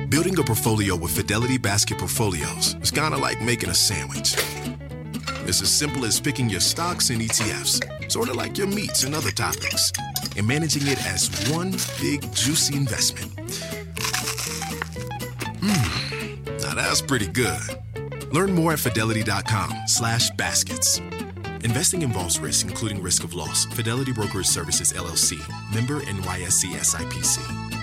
Building a portfolio with Fidelity Basket Portfolios is kind of like making a sandwich. It's as simple as picking your stocks and ETFs, sort of like your meats and other toppings, and managing it as one big, juicy investment. Now that's pretty good. Learn more at fidelity.com/baskets. Investing involves risk, including risk of loss. Fidelity Brokerage Services, LLC. Member NYSE SIPC.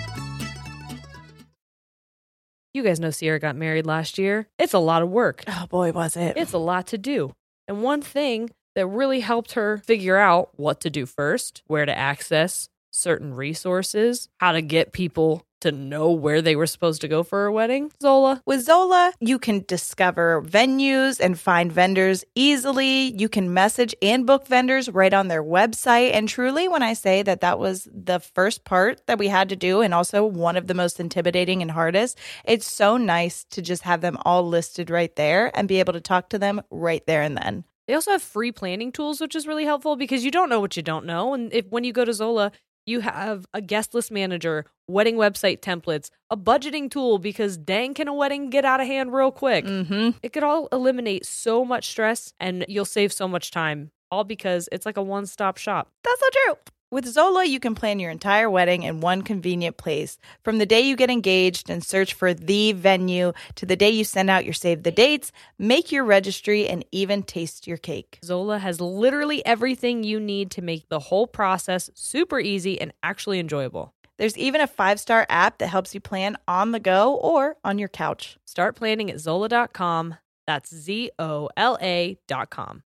You guys know Sierra got married last year. It's a lot of work. Oh boy, was it. It's a lot to do. And one thing that really helped her figure out what to do first, where to access certain resources, how to get people to know where they were supposed to go for a wedding, Zola. With Zola, you can discover venues and find vendors easily. You can message and book vendors right on their website. And truly, when I say that that was the first part that we had to do and also one of the most intimidating and hardest, it's so nice to just have them all listed right there and be able to talk to them right there and then. They also have free planning tools, which is really helpful because you don't know what you don't know. And when you go to Zola, you have a guest list manager, wedding website templates, a budgeting tool because dang, can a wedding get out of hand real quick? Mm-hmm. It could all eliminate so much stress and you'll save so much time, all because it's like a one-stop shop. That's so true. With Zola, you can plan your entire wedding in one convenient place. From the day you get engaged and search for the venue to the day you send out your save the dates, make your registry, and even taste your cake. Zola has literally everything you need to make the whole process super easy and actually enjoyable. There's even a 5-star app that helps you plan on the go or on your couch. Start planning at Zola.com. That's ZOLA.com.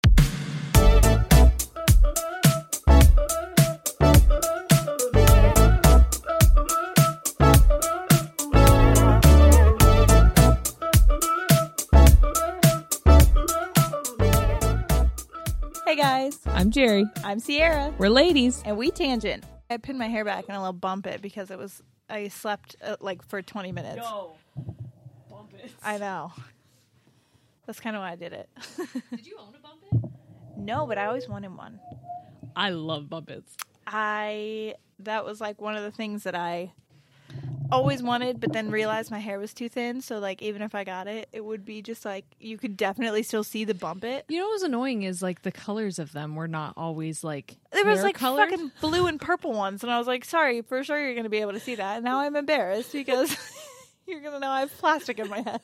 Hey guys, I'm Jerry. I'm Sierra. We're ladies. And we tangent. I pinned my hair back and a little bump it because I slept for 20 minutes. No. Bump it. I know. That's kind of why I did it. Did you own a bump it? No, but I always wanted one. I love bump its. That was like one of the things that I always wanted, but then realized my hair was too thin. So like, even if I got it, it would be just like, you could definitely still see the bump it. You know what was annoying is like the colors of them were not always like There was like colored. fucking blue and purple ones. And I was like, sorry, for sure you're going to be able to see that. And now I'm embarrassed because you're going to know I have plastic in my head.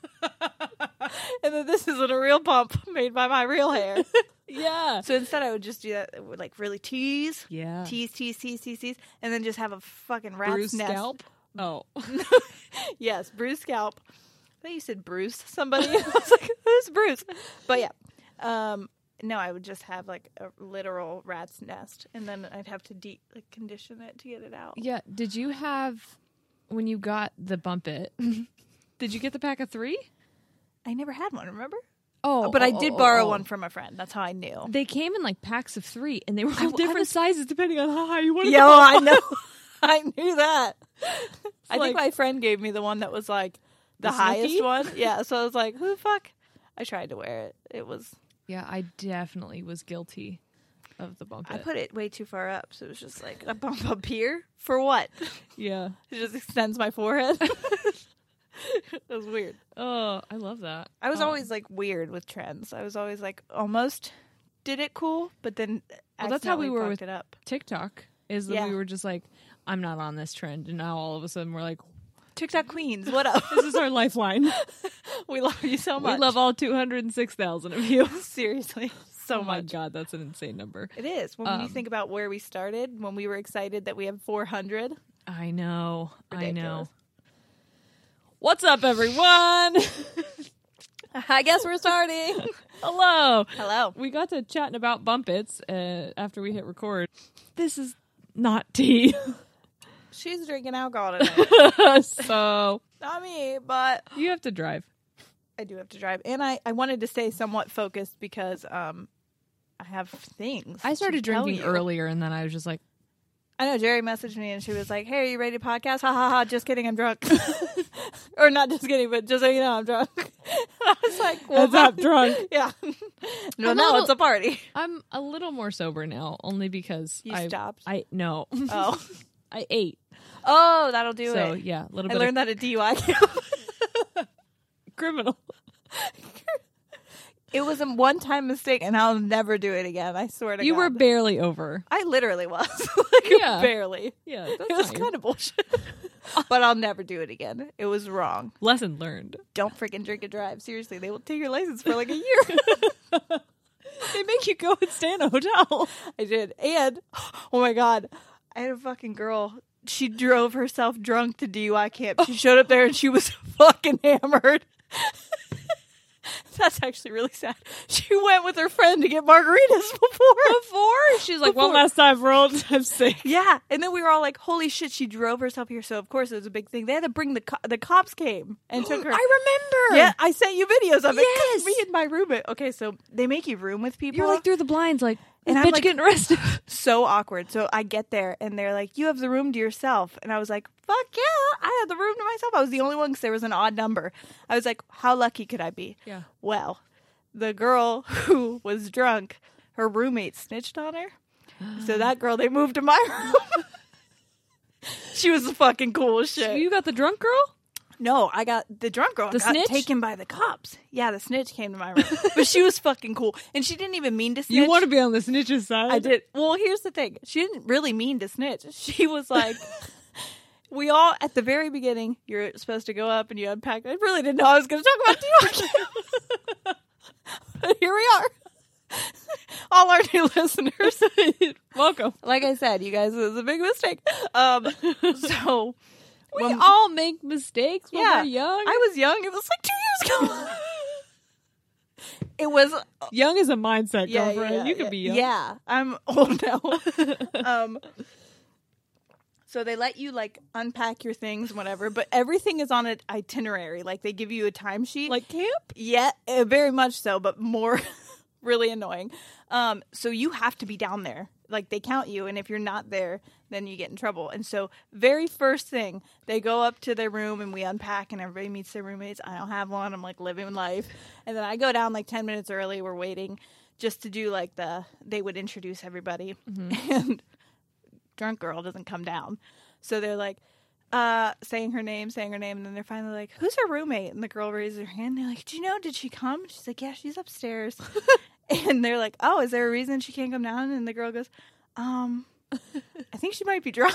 And that this isn't a real bump made by my real hair. Yeah. So instead I would just do that, would like really tease. Yeah. Tease. And then just have a fucking rat's Bruce nest. scalp? Oh. Yes, Bruce scalp. I think you said Bruce somebody. I was like, who's Bruce? But yeah. No, I would just have like a literal rat's nest. And then I'd have to condition it to get it out. Yeah. Did you have, when you got the bump it, did you get the pack of 3? I never had one, remember? But I did borrow one from a friend. That's how I knew. They came in like packs of 3 and they were all different sizes depending on how high you wanted Yo, to go. I know. I knew that. I like- think my friend gave me the one that was like the The highest Snooki? one. Yeah, so I was like, who the fuck? I tried to wear it. It was... Yeah, I definitely was guilty of the bump it. I put it way too far up, so it was just like a bump up here. For what? Yeah. It just extends my forehead. It was weird. Oh, I love that. I was always like weird with trends. I was always like almost did it cool, but then Well, that's how we were fucked with it up. TikTok, is that we were just like, I'm not on this trend. And now all of a sudden we're like, TikTok queens, what up? this is our lifeline. We love you so much. We love all 206,000 of you. Seriously. So Oh my much. God, that's an insane number. It is. When you think about where we started, when we were excited that we have 400. I know. I know. Ridiculous. What's up, everyone? I guess we're starting. Hello. Hello. We got to chatting about bump its after we hit record. This is not tea. She's drinking alcohol tonight. So Not me, but you have to drive. I do have to drive. And I wanted to stay somewhat focused because I have things. I started to tell drinking you. earlier, and then I was just like, I know Jerry messaged me and she was like, hey, are you ready to podcast? Ha ha ha, just kidding, I'm drunk. Or not just kidding, but just so you know, I'm drunk. I was like, well, "That's not drunk." Yeah. No, I'm a now little- it's a party. I'm a little more sober now, only because You I stopped? No. Oh. I ate. Oh, that'll do So, it. yeah, a little I bit learned that at DUI camp. criminal. It was a one-time mistake, and I'll never do it again. I swear to You God. were barely over. I literally was. Like, Yeah. barely. Yeah, It was kind of bullshit. But I'll never do it again. It was wrong. lesson learned. Don't freaking drink and drive. Seriously, they will take your license for like a year. They make you go and stay in a hotel. I did. And, oh my God, I had a fucking girl. She drove herself drunk to DUI camp. She showed up there and she was fucking hammered. That's actually really sad. She went with her friend to get margaritas before. She's like, Before. one last time for old time's sake. Yeah, and then we were all like, "Holy shit!" She drove herself here, so of course it was a big thing. They had to bring the cops came and took her. I remember. Yeah, I sent you videos of it. 'Cause Yes. me and my roommate. Okay, so they make you room with people. You're like through the blinds, like, And this I'm bitch like- getting arrested. so awkward. So I get there and they're like, "You have the room to yourself," and I was like, "Fuck yeah, I had the room to myself." I was the only one because there was an odd number. I was like, "How lucky could I be?" Yeah. Well, the girl who was drunk, her roommate snitched on her. So that girl, they moved to my room. She was the fucking coolest shit. You got the drunk girl? No, I got the drunk girl. The got snitch? taken by the cops. Yeah, the snitch came to my room, but she was fucking cool, and she didn't even mean to snitch. You want to be on the snitch's side? I did. Well, here's the thing. She didn't really mean to snitch. She was like, we all, at the very beginning, you're supposed to go up and you unpack. I really didn't know I was going to talk about DUI. But here we are. All our new listeners. Welcome. Like I said, you guys, it was a big mistake. So We when- all make mistakes when yeah, we're young. I was young. It was like 2 years ago. It was Young is a mindset, girlfriend. yeah, you can yeah. be young. Yeah, I'm old now. So they let you like unpack your things and whatever, but everything is on an itinerary. Like they give you a timesheet. Like camp? Yeah, very much so, but more really annoying. So you have to be down there. Like they count you, and if you're not there, then you get in trouble. And so very first thing, they go up to their room and we unpack and everybody meets their roommates. I don't have one. I'm like living life. And then I go down like 10 minutes early. We're waiting just to do like they would introduce everybody. And drunk girl doesn't come down. So they're like saying her name, and then they're finally like, "Who's her roommate?" And the girl raises her hand. They're like, "Do you know, did she come?" She's like, "Yeah, she's upstairs." And they're like, "Oh, is there a reason she can't come down?" And the girl goes, I think she might be drunk."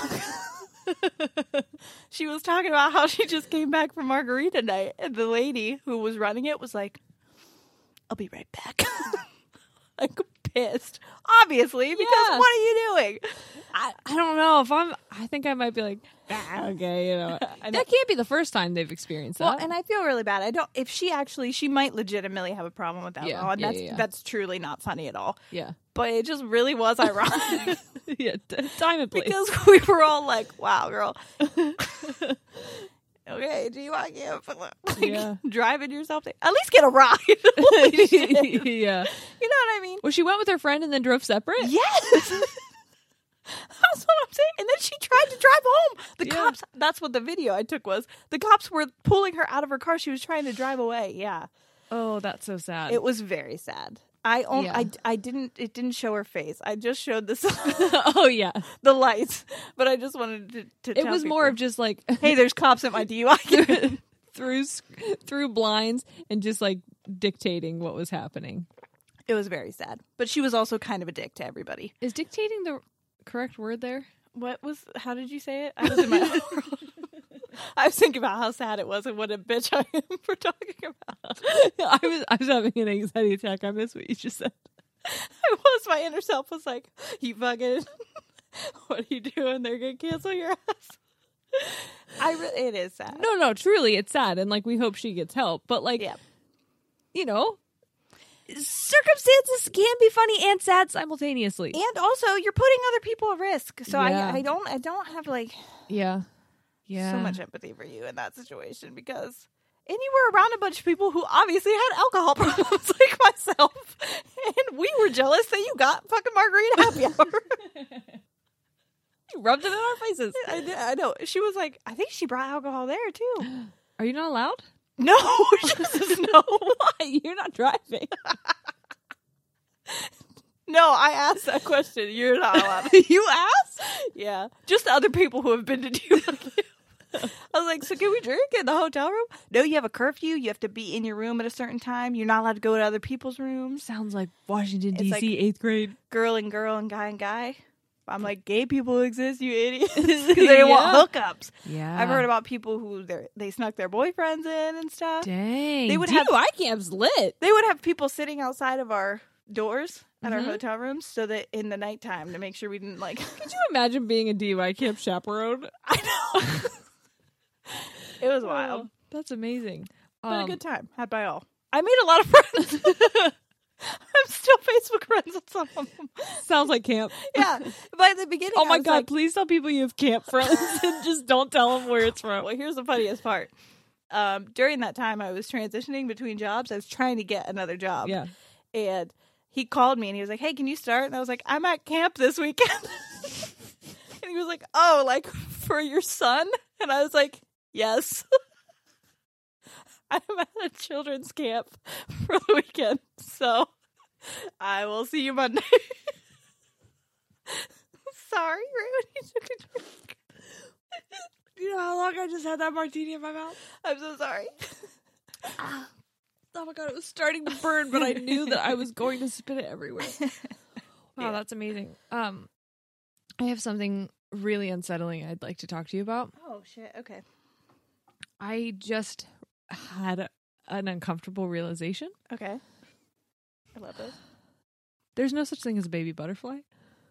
She was talking about how she just came back from margarita night, and the lady who was running it was like, "I'll be right back." Like pissed, obviously, because Yeah. what are you doing? I don't know if I think I might be like, okay, you know. I know. That can't be the first time they've experienced Well, that. and I feel really bad. I don't. If she might legitimately have a problem with alcohol, Yeah, and yeah, that's yeah. that's truly not funny at all. yeah. But it just really was ironic Yeah. Time and place. because we were all like, "Wow, girl." Okay, do you want to like, Yeah. driving yourself there? At least get a ride. Holy shit. Yeah. You know what I mean? Well, she went with her friend and then drove separate? Yes. That's what I'm saying. And then she tried to drive home. The Yeah. cops, that's what the video I took was. The cops were pulling her out of her car. She was trying to drive away. Yeah. Oh, that's so sad. It was very sad. Yeah. I didn't show her face. I just showed Oh, yeah. the lights. But I just wanted to It tell was more people, of just like hey, there's cops at my DUI. through blinds and just like dictating what was happening. It was very sad. But she was also kind of a dick to everybody. Is dictating the correct word there? How did you say it? I was in my own world. I was thinking about how sad it was and what a bitch I am for talking about. I was having an anxiety attack. I missed what you just said. My inner self was like, "You fucking, what are you doing? They're gonna cancel your ass." It is sad. No, truly, it's sad, and like we hope she gets help. But like, Yeah. you know, circumstances can be funny and sad simultaneously. And also, you're putting other people at risk. So Yeah. I don't have like Yeah. so much empathy for you in that situation because. And you were around a bunch of people who obviously had alcohol problems like myself. And we were jealous that you got fucking margarita happy hour. You rubbed it in our faces. I know. She was like, I think she brought alcohol there too. Are you not allowed? No. She says no. Why? You're not driving. No, I asked that question. You're not allowed. You asked? Yeah. Just the other people who have been to DY camp. I was like, so can we drink in the hotel room? No, you have a curfew. You have to be in your room at a certain time. You're not allowed to go to other people's rooms. Sounds like Washington, It's D.C., like- 8th grade. Girl and guy and guy. I'm like, gay people exist, you idiots. Because they want hookups. Yeah. I've heard about people who they snuck their boyfriends in and stuff. Dang. They would DUI camp's lit. They would have people sitting outside of our doors at our hotel rooms so that in the nighttime to make sure we didn't like. Could you imagine being a DUI camp chaperone? I know. It was wild. Oh, that's amazing. But a good time had by all. I made a lot of friends. I'm still Facebook friends with some of them. Sounds like camp. Yeah. By the beginning, Oh I my was God, like, please tell people you have camp friends and just don't tell them where it's from. well, here's the funniest part. During that time, I was transitioning between jobs. I was trying to get another job. Yeah. And he called me and he was like, hey, can you start? And I was like, I'm at camp this weekend. And he was like, oh, like for your son? And I was like, yes. I'm at a children's camp for the weekend. So I will see you Monday. Sorry, Rude. You took a drink. You know how long I just had that martini in my mouth? I'm so sorry. Oh my God, it was starting to burn, but I knew that I was going to spit it everywhere. Wow, Yeah. that's amazing. I have something really unsettling I'd like to talk to you about. Oh, shit. Okay. I just had an uncomfortable realization. Okay. I love this. There's no such thing as a baby butterfly.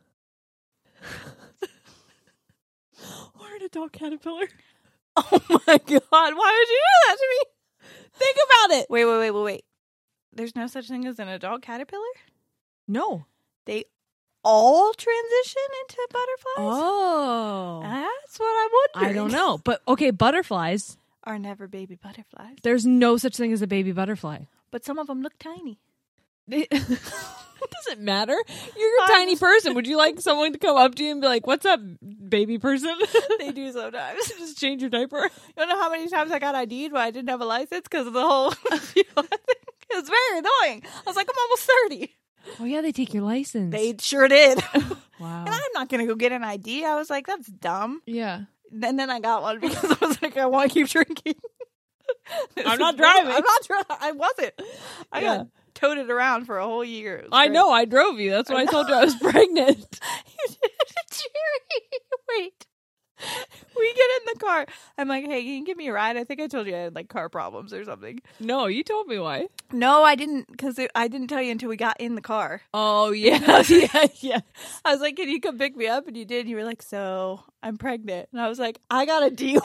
Or an adult caterpillar. Oh my God. Why would you do that to me? Think about it. Wait. There's no such thing as an adult caterpillar? No. They all transition into butterflies? Oh. That's what I'm wondering. I don't know. But okay, butterflies. Are never baby butterflies. There's no such thing as a baby butterfly. But some of them look tiny. It doesn't matter. You're a tiny person. Would you like someone to come up to you and be like, "What's up, baby person?" They do sometimes. Just change your diaper. You don't know how many times I got ID'd when I didn't have a license because of the whole. It was very annoying. I was like, I'm almost 30. Oh yeah, they take your license. They sure did. Wow. And I'm not going to go get an ID. I was like, that's dumb. Yeah. And then I got one because I was like, I want to keep drinking. I'm not driving. I'm not driving. I wasn't. I Yeah. got toted around for a whole year. It was I great. know. I drove you. That's why I told you I was pregnant. Jerry, wait. We get in the car. I'm like, hey, can you give me a ride? I think I told you I had like car problems or something. No, you told me why. No, I didn't, because I didn't tell you until we got in the car. Oh yeah, yeah. I was like, can you come pick me up? And you did. And you were like, so I'm pregnant. And I was like, I got a DUI.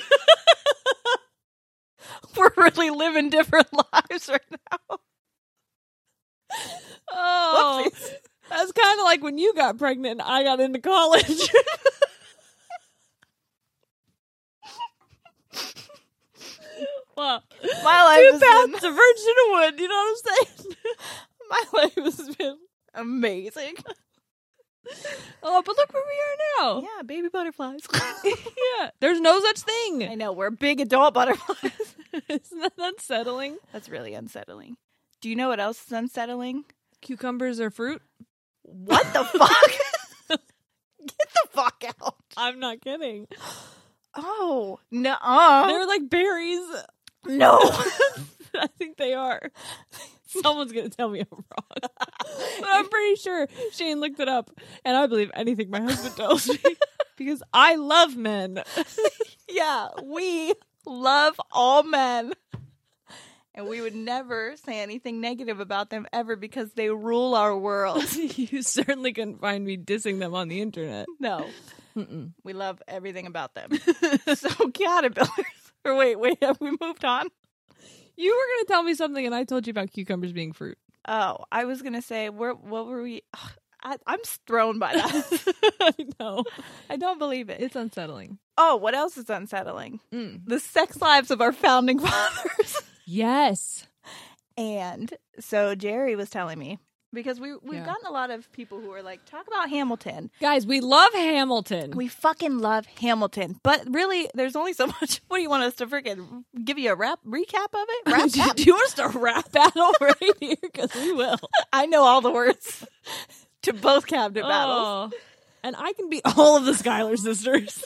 We're really living different lives right now. Oh, Whoopsies. that's kind of like when you got pregnant and I got into college. Well, My life two has paths been, diverged into wood. You know what I'm saying? my life has been amazing. Oh, but look where we are now. Yeah, baby butterflies. Yeah, there's no such thing. I know, we're big adult butterflies. Isn't that unsettling? That's really unsettling. Do you know what else is unsettling? Cucumbers are fruit? What the fuck? Get the fuck out. I'm not kidding. Oh, no. They're like berries. No. I think they are. Someone's going to tell me I'm wrong. But I'm pretty sure Shane looked it up, and I believe anything my husband tells me because I love men. Yeah, we love all men. And we would never say anything negative about them ever because they rule our world. You certainly couldn't find me dissing them on the internet. No. Mm-mm. We love everything about them. So caterpillars. Or wait, have we moved on? You were going to tell me something, and I told you about cucumbers being fruit. Oh, I was going to say, what were we? I'm thrown by that. I know. I don't believe it. It's unsettling. Oh, what else is unsettling? Mm. The sex lives of our founding fathers. Yes. And so Jerry was telling me because we've Yeah. gotten a lot of people who are like, talk about Hamilton. Guys, we love Hamilton. We fucking love Hamilton, but really, there's only so much. What do you want us to freaking give you a recap of it? Rap? Do you want us to rap battle right here? Because we will. I know all the words to both cabinet battles, Oh. And I can beat all of the Schuyler sisters.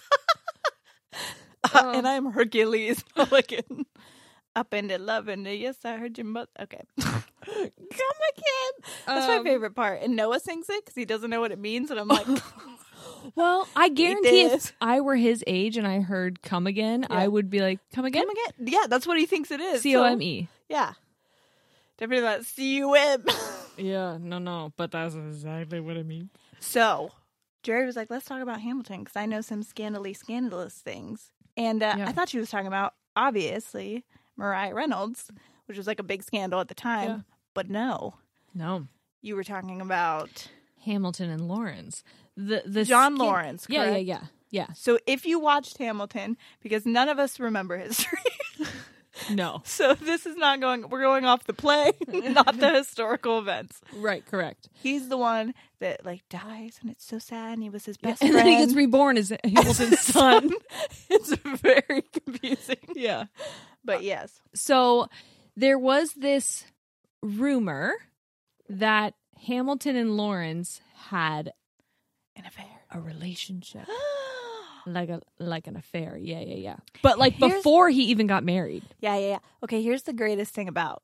and I'm Hercules Mulligan. Up into love and yes, I heard your mother. Okay, come again. That's my favorite part. And Noah sings it because he doesn't know what it means, and I'm like, Well, I guarantee this. if I were his age and I heard "come again," I would be like, "Come again." come again? Yeah, that's what he thinks it is. C-O-M-E. So, yeah, definitely that C-U-M. Yeah, no, but that's exactly what it means. So Jerry was like, let's talk about Hamilton because I know some scandalous things. And I thought she was talking about, obviously, Mariah Reynolds, which was like a big scandal at the time. Yeah. But no, you were talking about Hamilton and Lawrence. The John Lawrence, correct? Yeah. So if you watched Hamilton, because none of us remember history. No. So this is not we're going off the play, not the historical events. Right, correct. He's the one that like dies and it's so sad and he was his best And friend. then he gets reborn as Hamilton's son. It's very confusing. Yeah. But yes. So there was this rumor that Hamilton and Lawrence had An affair. a relationship. Like an affair. Yeah. But like Here's- before he even got married. Yeah. Okay, here's the greatest thing about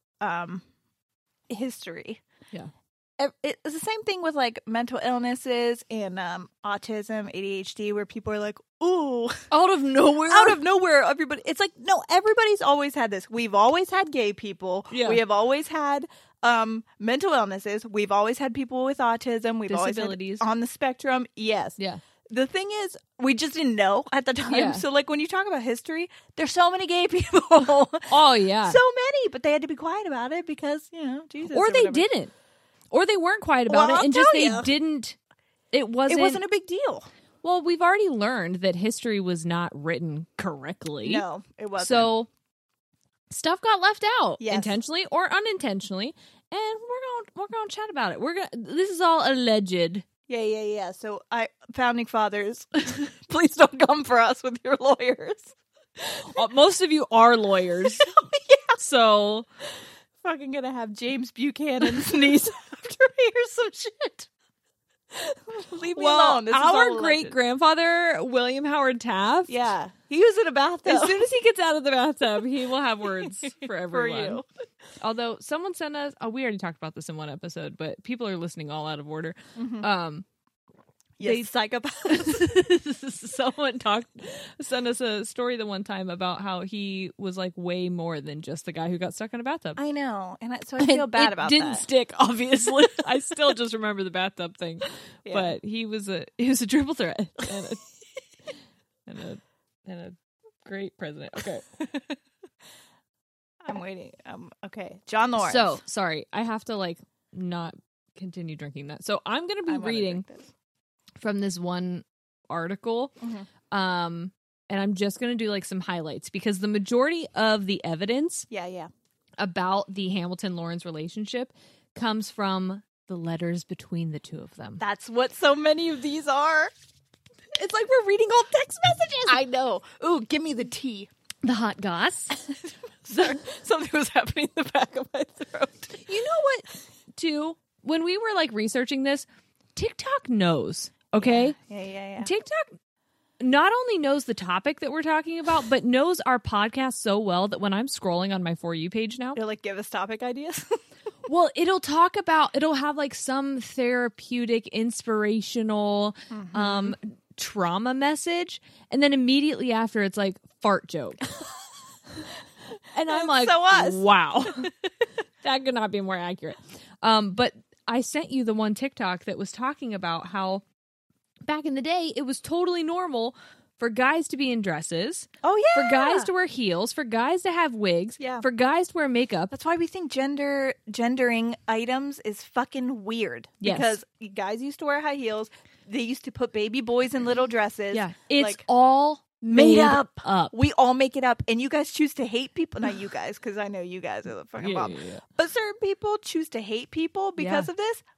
history. Yeah. It's the same thing with like mental illnesses and autism, ADHD, where people are like, ooh, Out of nowhere. out of nowhere, everybody. It's like, no, everybody's always had this. We've always had gay people. Yeah. We have always had mental illnesses. We've always had people with autism. We've Disabilities. always had on the spectrum. Yes. Yeah. The thing is, we just didn't know at the time. Yeah. So, like, when you talk about history, there's so many gay people. Oh yeah. So many, but they had to be quiet about it because, Jesus. or they whatever. didn't. Or they weren't quiet about Well, it and I'll just tell they ya. didn't it It wasn't wasn't a big deal. well, we've already learned that history was not written correctly. No, it wasn't. So stuff got left out Yes. intentionally or unintentionally, and we're going to chat about it. This is all alleged. Yeah. So, founding fathers, please don't come for us with your lawyers. Most of you are lawyers. So Fucking gonna have James Buchanan sneeze after he hears some shit. Leave me alone. This is all our alleged. great grandfather William Howard Taft. Yeah, he was in a bathtub. As soon as he gets out of the bathtub, he will have words for everyone. you. Although someone sent us, we already talked about this in one episode, but people are listening all out of order. Yes, psychopaths. Someone sent us a story the one time about how he was like way more than just the guy who got stuck in a bathtub. I know, and so I feel bad about Didn't that. stick, obviously. I still just remember the bathtub thing, Yeah. but he was a triple threat and a great president. Okay. I'm waiting. Okay, John Lawrence. So sorry, I have to like not continue drinking that. So I'm going to be I wanna reading drink this. from this one article, and I'm just going to do like some highlights because the majority of the evidence Yeah. about the Hamilton-Lawrence relationship comes from the letters between the two of them. That's what so many of these are. It's like we're reading old text messages. I know. Ooh, give me the tea. The hot goss. Sorry, something was happening in the back of my throat. You know what, too? When we were like researching this, TikTok knows, okay? Yeah. TikTok not only knows the topic that we're talking about, but knows our podcast so well that when I'm scrolling on my For You page now, You'll like give us topic ideas. well, it'll have like some therapeutic, inspirational, trauma message. And then immediately after it's like fart joke. And I'm like, so us. wow, that could not be more accurate. But I sent you the one TikTok that was talking about how back in the day, it was totally normal for guys to be in dresses, Oh yeah. for guys to wear heels, for guys to have wigs, Yeah. for guys to wear makeup. That's why we think gendering items is fucking weird. Yes. Because guys used to wear high heels. They used to put baby boys in little dresses. Yeah, it's like, all made made up. up. We all make it up, and you guys choose to hate people. Not you guys, because I know you guys are the fucking Yeah, bomb. yeah. But certain people choose to hate people because Yeah. of this.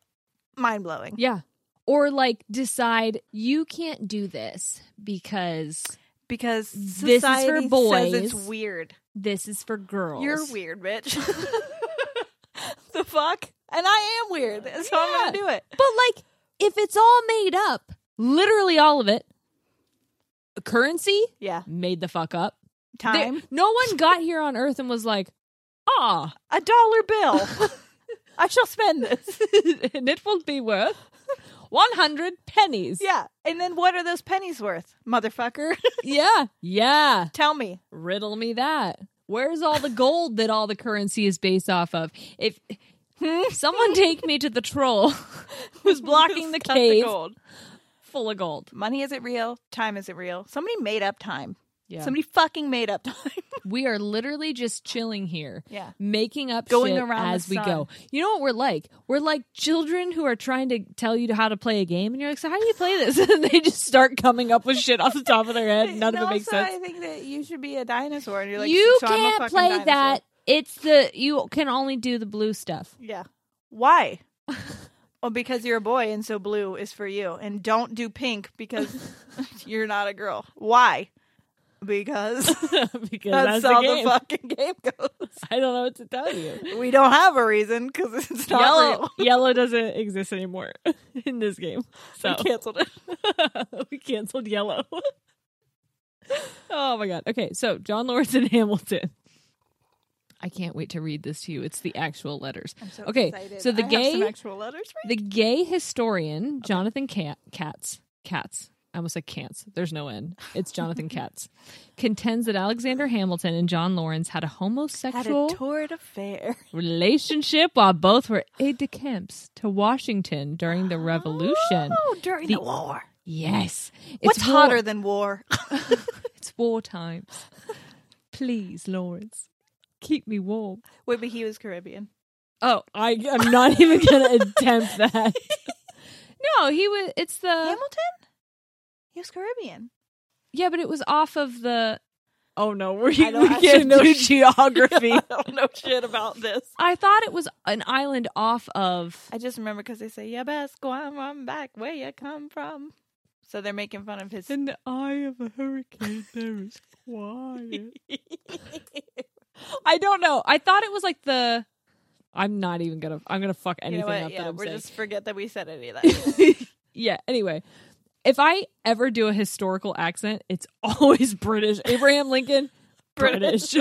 Mind-blowing. Yeah. Or like decide you can't do this because Because this is for society boys. says it's weird. This is for girls. You're weird, bitch. The fuck? And I am weird, so I'm going to do it. But like, if it's all made up, literally all of it, currency, Yeah. made the fuck up. Time. No one got here on Earth and was like, $1 bill. I shall spend this. and it will be worth 100 pennies. Yeah. And then what are those pennies worth, motherfucker? Yeah. Tell me. Riddle me that. Where's all the gold that all the currency is based off of? If someone take me to the troll who's blocking the Got cave gold. full of gold. Money isn't real. Time isn't real. Somebody made up time. Yeah. Somebody fucking made up time. We are literally just chilling here. Yeah. Making up Going shit around the as we sun. go. You know what we're like? We're like children who are trying to tell you how to play a game, and you're like, so how do you play this? And they just start coming up with shit off the top of their head. None of it makes sense. I think that you should be a dinosaur. And you're like, You so I'm a can't fucking play dinosaur. that. You can only do the blue stuff. Yeah. Why? Well, because you're a boy and so blue is for you. And don't do pink because you're not a girl. Why? Because Because that's that's how the game. the fucking game goes. I don't know what to tell you. We don't have a reason because it's not real. Yellow doesn't exist anymore in this game. So We canceled it. we canceled yellow. Oh my god. Okay, so John Lawrence and Hamilton. I can't wait to read this to you. It's the actual letters. I'm so Okay, excited. so the I have some gay actual letters for the gay historian Jonathan Katz. I almost said Kantz. There's no N. It's Jonathan Katz. Contends that Alexander Hamilton and John Lawrence had a Had homosexual a torrid affair. relationship while both were aides-de-camp to Washington during the Revolution. Oh, during the war. Yes. What's war. hotter than war? It's war times. Please, Lawrence, keep me warm. Wait, but he was Caribbean. Oh, I'm not even going to attempt that. No, it's the... Hamilton? He was Caribbean. Yeah, but it was off of the... Oh, no, we I don't actually can't know do shit. geography. I don't know shit about this. I thought it was an island off of... I just remember because they say, "You best go on, run back where you come from." So they're making fun of his. In the eye of a hurricane, there is quiet. I don't know. I thought it was like the... I'm gonna fuck anything up that I'm we're saying. just forget that we said any of that. Yeah, anyway. If I ever do a historical accent, it's always British. Abraham Lincoln, British.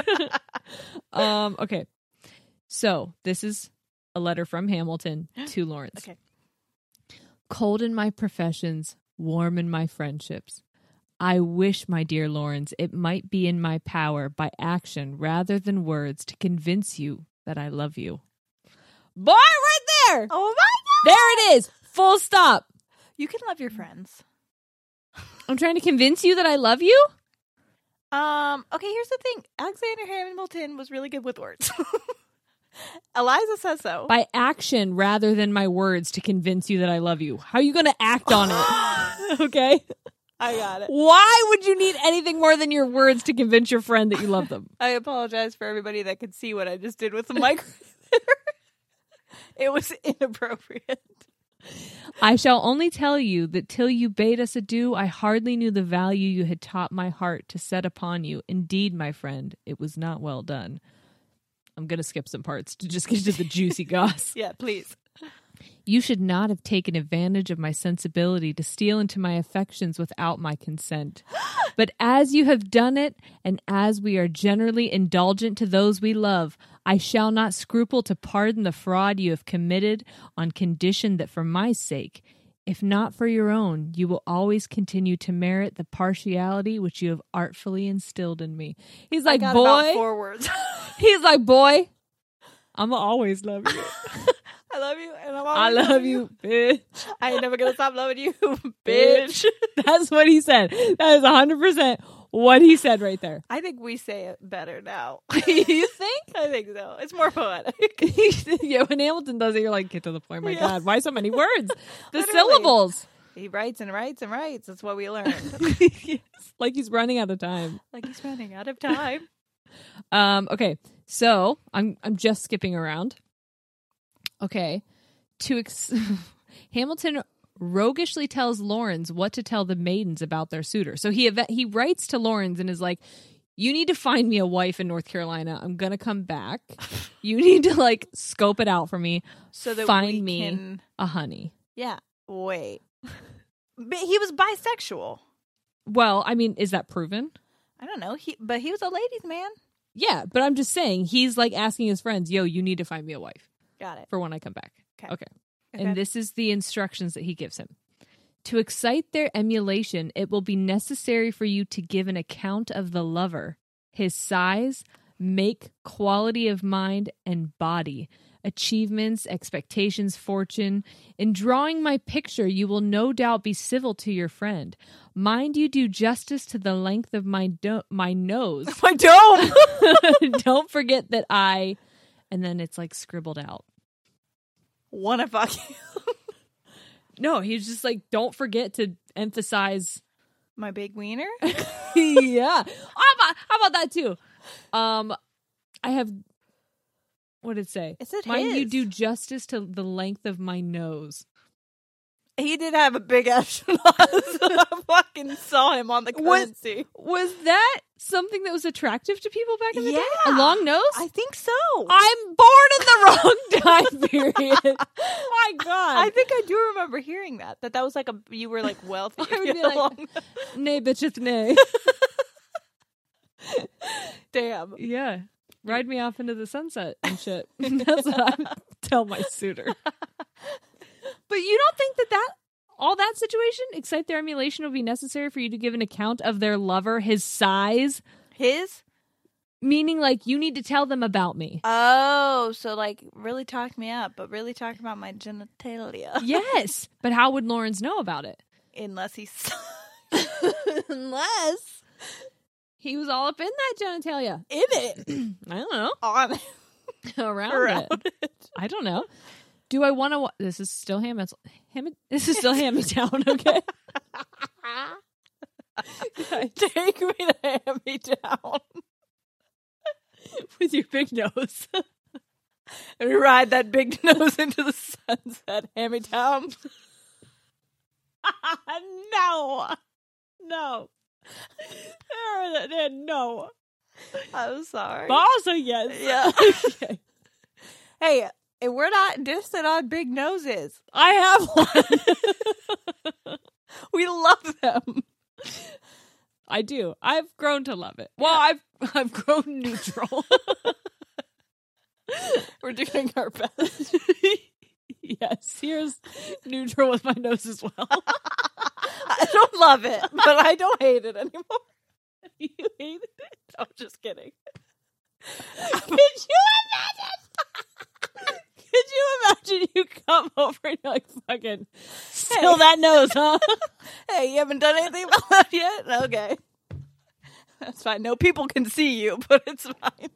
Okay. So this is a letter from Hamilton to Lawrence. Okay. Cold in my professions, warm in my friendships. I wish, my dear Lawrence, it might be in my power by action rather than words to convince you that I love you. Boy, right there! Oh my There it is! Full stop! You can love your friends. I'm trying to convince you that I love you? Okay, here's the thing. Alexander Hamilton was really good with words. Eliza says so. By action rather than my words to convince you that I love you. How are you going to act on it? Okay? I got it. Why would you need anything more than your words to convince your friend that you love them? I apologize for everybody that could see what I just did with the microphone. It was inappropriate. I shall only tell you that till you bade us adieu, I hardly knew the value you had taught my heart to set upon you. Indeed, my friend, it was not well done. I'm going to skip some parts to just get to the juicy goss. Yeah, please. You should not have taken advantage of my sensibility to steal into my affections without my consent. But as you have done it, and as we are generally indulgent to those we love, I shall not scruple to pardon the fraud you have committed on condition that for my sake, if not for your own, you will always continue to merit the partiality which you have artfully instilled in me. He's like, I got boy. about 4 words. He's like, boy, I'ma always love you. I love you, and I'm I always love you, bitch. I ain't never gonna stop loving you, bitch. That's what he said. That is 100% what he said right there. I think we say it better now. You think? I think so. It's more poetic. Yeah, when Hamilton does it, you're like, get to the point. My Yeah. God, why so many words? The Literally. syllables. He writes and writes and writes. That's what we learned. Yes. Like he's running out of time. Like he's running out of time. Okay, so I'm just skipping around. Okay, Hamilton roguishly tells Laurens what to tell the maidens about their suitor. So he writes to Laurens and is like, you need to find me a wife in North Carolina. I'm going to come back. You need to like scope it out for me. So that find me a honey. Yeah. Wait. But he was bisexual. Well, I mean, is that proven? I don't know. But he was a ladies' man. Yeah, but I'm just saying he's like asking his friends, yo, you need to find me a wife. Got it. For when I come back. Okay. Okay. And this is the instructions that he gives him. To excite their emulation, it will be necessary for you to give an account of the lover, his size, make, quality of mind, and body, achievements, expectations, fortune. In drawing my picture, you will no doubt be civil to your friend. Mind you do justice to the length of my nose. My dome! Don't forget that and then it's like scribbled out. Wanna fuck you? No, he's just like, don't forget to emphasize my big wiener. Yeah. How about that too? I have, what did it say? It said Mind you his. do justice to the length of my nose. He did have a big ass schnoz. I fucking saw him on the currency. Was that something that was attractive to people back in the day? A Yeah. long nose? I think so. I'm born in the wrong time period. My God. I think I do remember hearing that was like you were like wealthy. I would be like, nay, bitcheth, nay. Damn. Yeah. Ride me off into the sunset and shit. That's what I would tell my suitor. But you don't think that all that situation, excite their emulation, will be necessary for you to give an account of their lover, his size? His? Meaning, like, you need to tell them about me. Oh, so like really talk me up, but really talk about my genitalia. Yes. But how would Laurens know about it? Unless he's... Unless he was all up in that genitalia. in it. I don't know. On it. Around it. I don't know. Do I want to? This is still This is still hand-me-down, okay? Take me to hand-me-down. With your big nose. And we ride that big nose into the sunset. Hand-me-down. No. No. No. I'm sorry. But also, yes. Yeah. Okay. Hey, we're not dissing on big noses. I have one. We love them. I do. I've grown to love it. Well, I've grown neutral. We're doing our best. Yes, here's neutral with my nose as well. I don't love it, but I don't hate it anymore. You hate it? I'm just kidding. Could you imagine? Could you imagine you come over and you're like, fucking still that nose, huh? Hey, you haven't done anything about that yet? Okay. That's fine. No people can see you, but it's fine.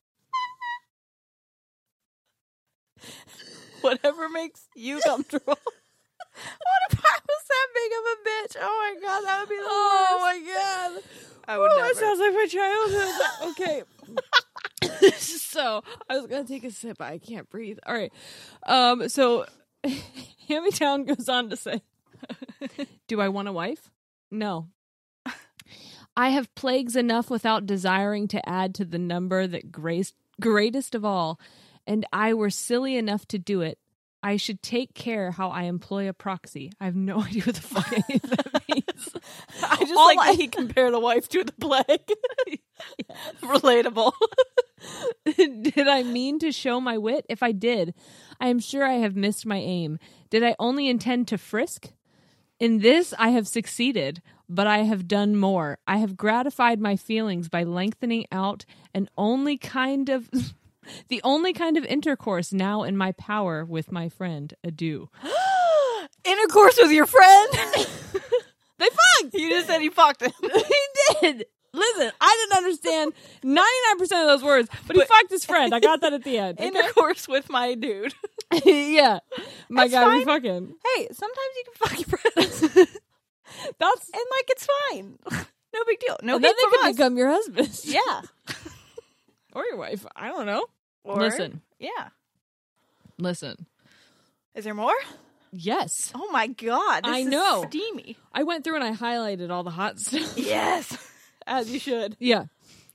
Whatever makes you comfortable. What if I was that big of a bitch? Oh my god, that would be the Oh worst. my god. I would never. That sounds like my childhood. Okay. So I was gonna take a sip, but I can't breathe. All right. So Hand-me-down goes on to say, do I want a wife? No. I have plagues enough without desiring to add to the number that greatest of all, and I were silly enough to do it. I should take care how I employ a proxy. I have no idea what the fuck any of that means. I just like that he compared a wife to the plague. Relatable. Did I mean to show my wit? If I did, I am sure I have missed my aim. Did I only intend to frisk? In this I have succeeded, but I have done more. I have gratified my feelings by lengthening out the only kind of intercourse now in my power with my friend. Adieu. Intercourse with your friend? They fucked. You just said he fucked him. He did. Listen, I didn't understand 99% of those words, but he fucked his friend. I got that at the end. Okay? Intercourse with my dude. Yeah. My That's guy, we fine. fucking. Hey, sometimes you can fuck your friends. That's. And like it's fine. No big deal. No And then hate they from could us. become your husband. Yeah. Or your wife. I don't know. Or, Listen. Yeah. Listen. Is there more? Yes. Oh my God. This I is know. steamy. I went through and I highlighted all the hot stuff. Yes. As you should. Yeah.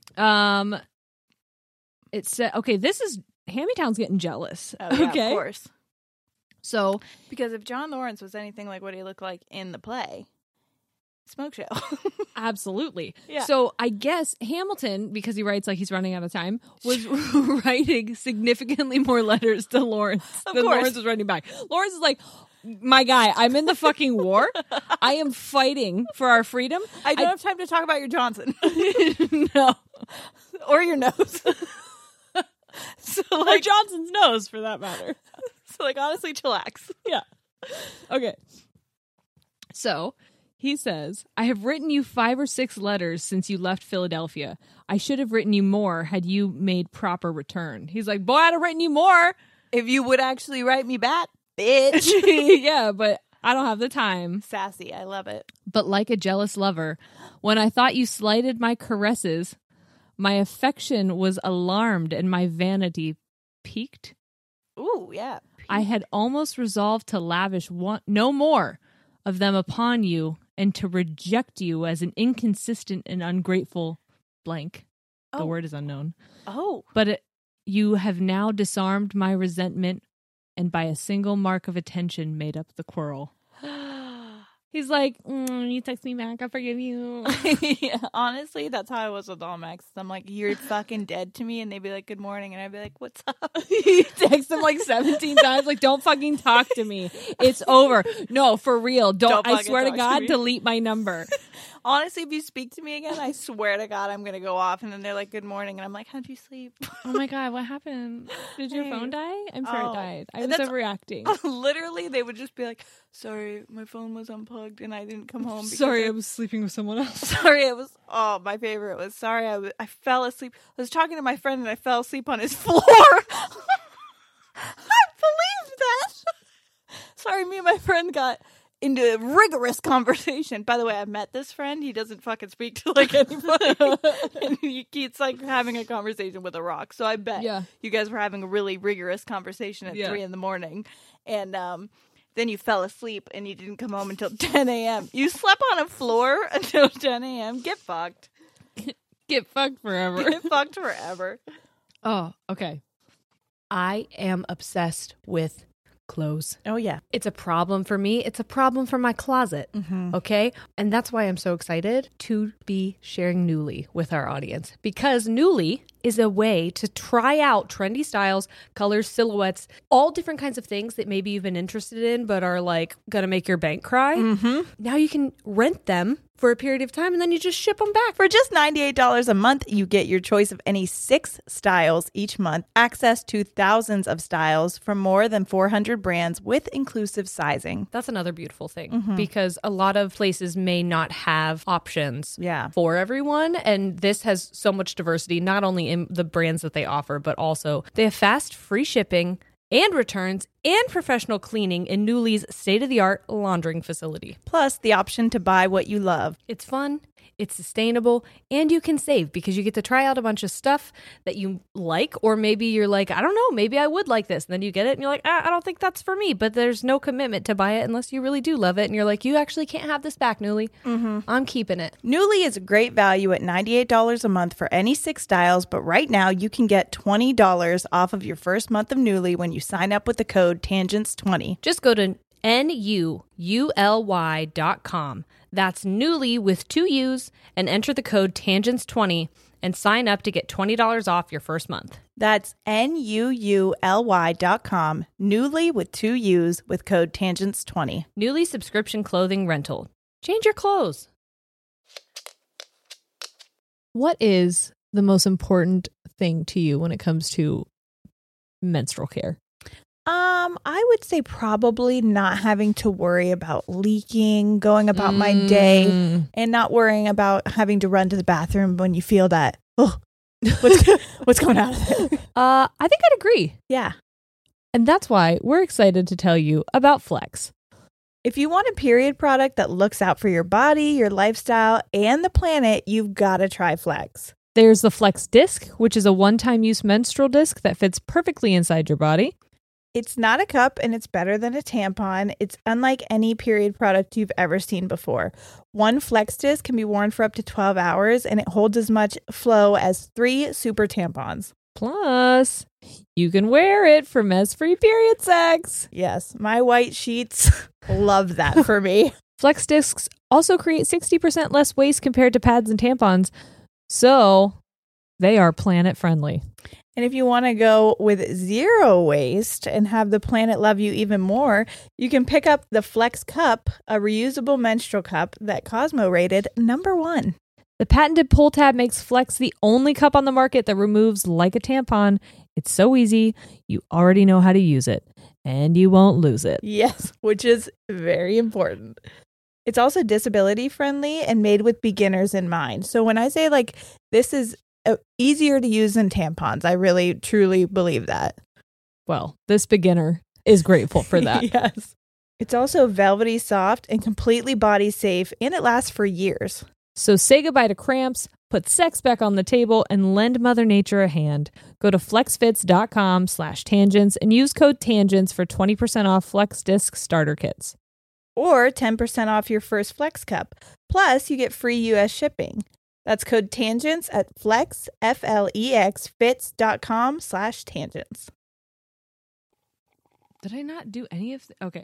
It said, okay, this is, Hand-Me-Town's getting jealous. Oh, yeah, okay. of course. So, Because if John Lawrence was anything like what he looked like in the play, smoke show. absolutely. Yeah. So I guess Hamilton, because he writes like he's running out of time, was writing significantly more letters to Lawrence Of than course. Lawrence was writing back. Lawrence is like, my guy, I'm in the fucking war. I am fighting for our freedom. I don't have time to talk about your Johnson. No. Or your nose. So Or like, Johnson's nose, for that matter. honestly, chillax. Yeah. Okay. So he says, I have written you 5 or 6 letters since you left Philadelphia. I should have written you more had you made proper return. He's like, boy, I'd have written you more. If you would actually write me back, bitch. Yeah, but I don't have the time. Sassy. I love it. But like a jealous lover, when I thought you slighted my caresses, my affection was alarmed and my vanity piqued. Ooh, yeah. I had almost resolved to lavish no more of them upon you and to reject you as an inconsistent and ungrateful blank. The Oh. word is unknown. Oh. But you have now disarmed my resentment and by a single mark of attention made up the quarrel. He's like, you text me back, I forgive you. Yeah, honestly, that's how I was with all my exes. I'm like, you're fucking dead to me. And they'd be like, good morning. And I'd be like, what's up? He texts him like 17 times, like, don't fucking talk to me. It's over. No, for real. Don't I fucking swear to talk to God, me. delete my number. Honestly, if you speak to me again, I swear to God, I'm going to go off. And then they're like, good morning. And I'm like, how'd you sleep? Oh my God, what happened? Did your Hey. phone die? I'm sure Oh. it died. I And was that's- overreacting. Literally, they would just be like, sorry, my phone was unplugged and I didn't come home. because Sorry, I I was sleeping with someone else. Sorry, it was. Oh, my favorite was sorry. I fell asleep. I was talking to my friend and I fell asleep on his floor. I believed that. Sorry, me and my friend got into a rigorous conversation. By the way, I met this friend. He doesn't fucking speak to like anybody, and he keeps like having a conversation with a rock. So I bet Yeah. you guys were having a really rigorous conversation at Yeah. 3 a.m. and then you fell asleep and you didn't come home until 10 a.m. You slept on a floor until 10 a.m. Get fucked. Get fucked forever. Get fucked forever. Oh, okay. I am obsessed with clothes. Oh, yeah. It's a problem for me. It's a problem for my closet. Okay. And that's why I'm so excited to be sharing Nuuly with our audience, because Nuuly is a way to try out trendy styles, colors, silhouettes, all different kinds of things that maybe you've been interested in but are like going to make your bank cry. Now you can rent them for a period of time and then you just ship them back. For just $98 a month, you get your choice of any 6 styles each month, access to thousands of styles from more than 400 brands with inclusive sizing. That's another beautiful thing because a lot of places may not have options Yeah. for everyone. And this has so much diversity, not only in the brands that they offer, but also they have fast, free shipping and returns and professional cleaning in Nuuly's state-of-the-art laundering facility. Plus, the option to buy what you love. It's fun, it's sustainable, and you can save because you get to try out a bunch of stuff that you like, or maybe you're like, I don't know, maybe I would like this. And then you get it and you're like, I don't think that's for me, but there's no commitment to buy it unless you really do love it. And you're like, you actually can't have this back, Nuuly. I'm keeping it. Nuuly is a great value at $98 a month for any 6 styles, but right now you can get $20 off of your first month of Nuuly when you sign up with the code TANGENTS20. Just go to NUULY.com. That's Nuuly with 2 U's and enter the code TANGENTS20 and sign up to get $20 off your first month. That's NUULY.com. Nuuly with 2 U's with code TANGENTS20. Nuuly subscription clothing rental. Change your clothes. What is the most important thing to you when it comes to menstrual care? I would say probably not having to worry about leaking, going about my day, and not worrying about having to run to the bathroom when you feel that, what's coming out of it? I think I'd agree. Yeah. And that's why we're excited to tell you about Flex. If you want a period product that looks out for your body, your lifestyle, and the planet, you've got to try Flex. There's the Flex Disc, which is a one-time use menstrual disc that fits perfectly inside your body. It's not a cup and it's better than a tampon. It's unlike any period product you've ever seen before. One Flex Disc can be worn for up to 12 hours and it holds as much flow as 3 super tampons. Plus, you can wear it for mess-free period sex. Yes, my white sheets love that for me. Flex discs also create 60% less waste compared to pads and tampons, so they are planet friendly. And if you want to go with 0 waste and have the planet love you even more, you can pick up the Flex Cup, a reusable menstrual cup that Cosmo rated #1. The patented pull tab makes Flex the only cup on the market that removes like a tampon. It's so easy. You already know how to use it, and you won't lose it. Yes, which is very important. It's also disability friendly and made with beginners in mind. So when I say like this is easier to use than tampons, I really truly believe that. Well, this beginner is grateful for that. Yes. It's also velvety soft and completely body safe, and it lasts for years. So say goodbye to cramps, put sex back on the table, and lend Mother Nature a hand. Go to flexfits.com/tangents and use code TANGENTS for 20% off Flex Disc starter kits. Or 10% off your first Flex Cup. Plus, you get free U.S. shipping. That's code TANGENTS at fits.com/tangents. Did I not do any of okay.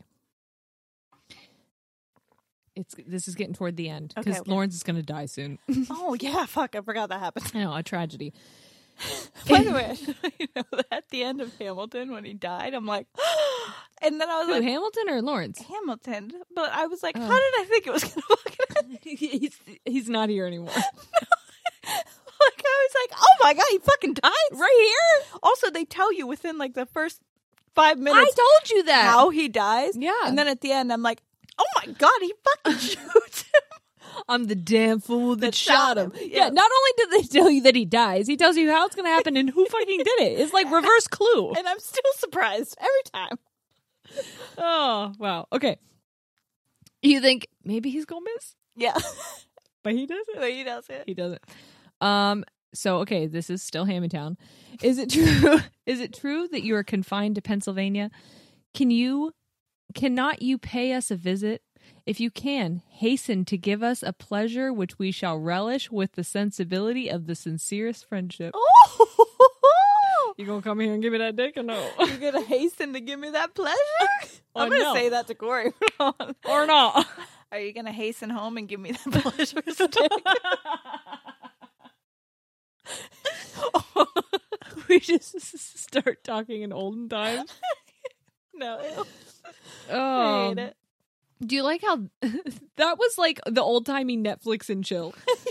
This is getting toward the end because Okay. Lawrence is going to die soon. Oh, yeah. Fuck. I forgot that happened. I know, a tragedy. By the way, you know, at the end of Hamilton when he died, I'm like, and then I was Who, like, Hamilton or Lawrence? Hamilton. But I was like, Oh. how did I think it was going to fucking He's not here anymore. Like, I was like, oh my God, he fucking died Right here? Also, they tell you within like the first 5 minutes I told you that. how he dies. Yeah. And then at the end, I'm like, oh my God, he fucking shoots him. I'm the damn fool that shot him. Yeah. Yeah, not only did they tell you that he dies, he tells you how it's going to happen and who fucking did it. It's like reverse Clue. And I'm still surprised every time. Oh, wow. Okay. You think maybe he's going to miss? Yeah. But he doesn't. But he does it. He doesn't. So okay, this is still Hammytown. Is it true? Is it true that you are confined to Pennsylvania? Cannot you pay us a visit? If you can, hasten to give us a pleasure which we shall relish with the sensibility of the sincerest friendship. Oh! You gonna come here and give me that dick or no? You're going to hasten to give me that pleasure? I'm Oh, going to no. say that to Corey. Or not? Are you going to hasten home and give me that pleasure stick? We just start talking in olden times. No. Oh, I hate it. do you like how that was like the old timey Netflix and chill?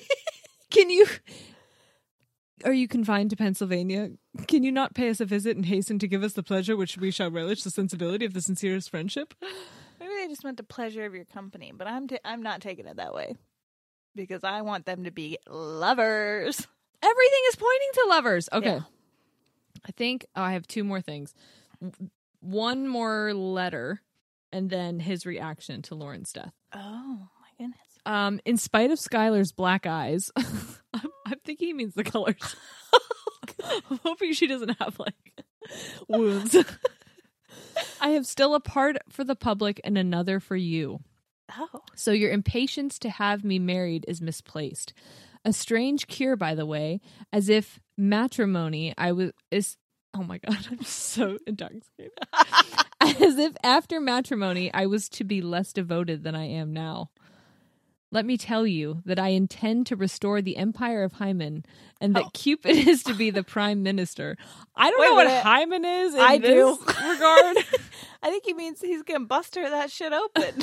Are you confined to Pennsylvania? Can you not pay us a visit and hasten to give us the pleasure which we shall relish the sensibility of the sincerest friendship? Maybe they just meant the pleasure of your company, but I'm not taking it that way because I want them to be lovers. Everything is pointing to lovers. Okay. Yeah. I think I have 2 more things. One more letter and then his reaction to Lauren's death. Oh my goodness. In spite of Skylar's black eyes, I'm thinking he means the colors. I'm hoping she doesn't have like wounds. I have still a part for the public and another for you. Oh. So your impatience to have me married is misplaced. A strange cure, by the way, as if matrimony oh my God, I'm so intoxicated. As if after matrimony I was to be less devoted than I am now. Let me tell you that I intend to restore the empire of Hymen and that Cupid is to be the prime minister. I don't Wait know a what minute. Hymen is in I this do. regard. I think he means he's gonna bust her that shit open.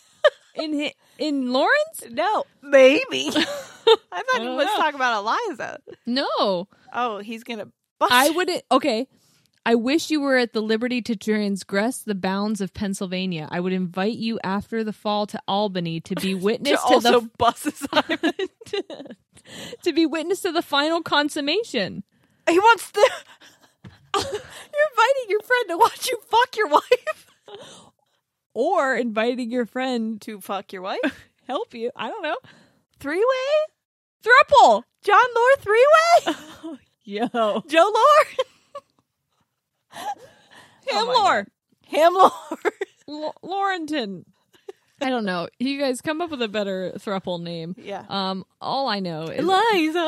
In Lawrence? No, maybe. I thought he don't was know. talking about Eliza. No. Oh, he's gonna bust. I wouldn't. Okay. I wish you were at the liberty to transgress the bounds of Pennsylvania. I would invite you after the fall to Albany to be witness to also bust his Simon. to be witness to the final consummation. He wants to. You're inviting your friend to watch you fuck your wife. Or inviting your friend To fuck your wife? help you. I don't know. 3-way? Thruple. John Lore 3-way? Yo. Joe Lore? Hamlor. Hamlor. Laurenton. I don't know. You guys come up with a better throuple name. Yeah. All I know is Eliza.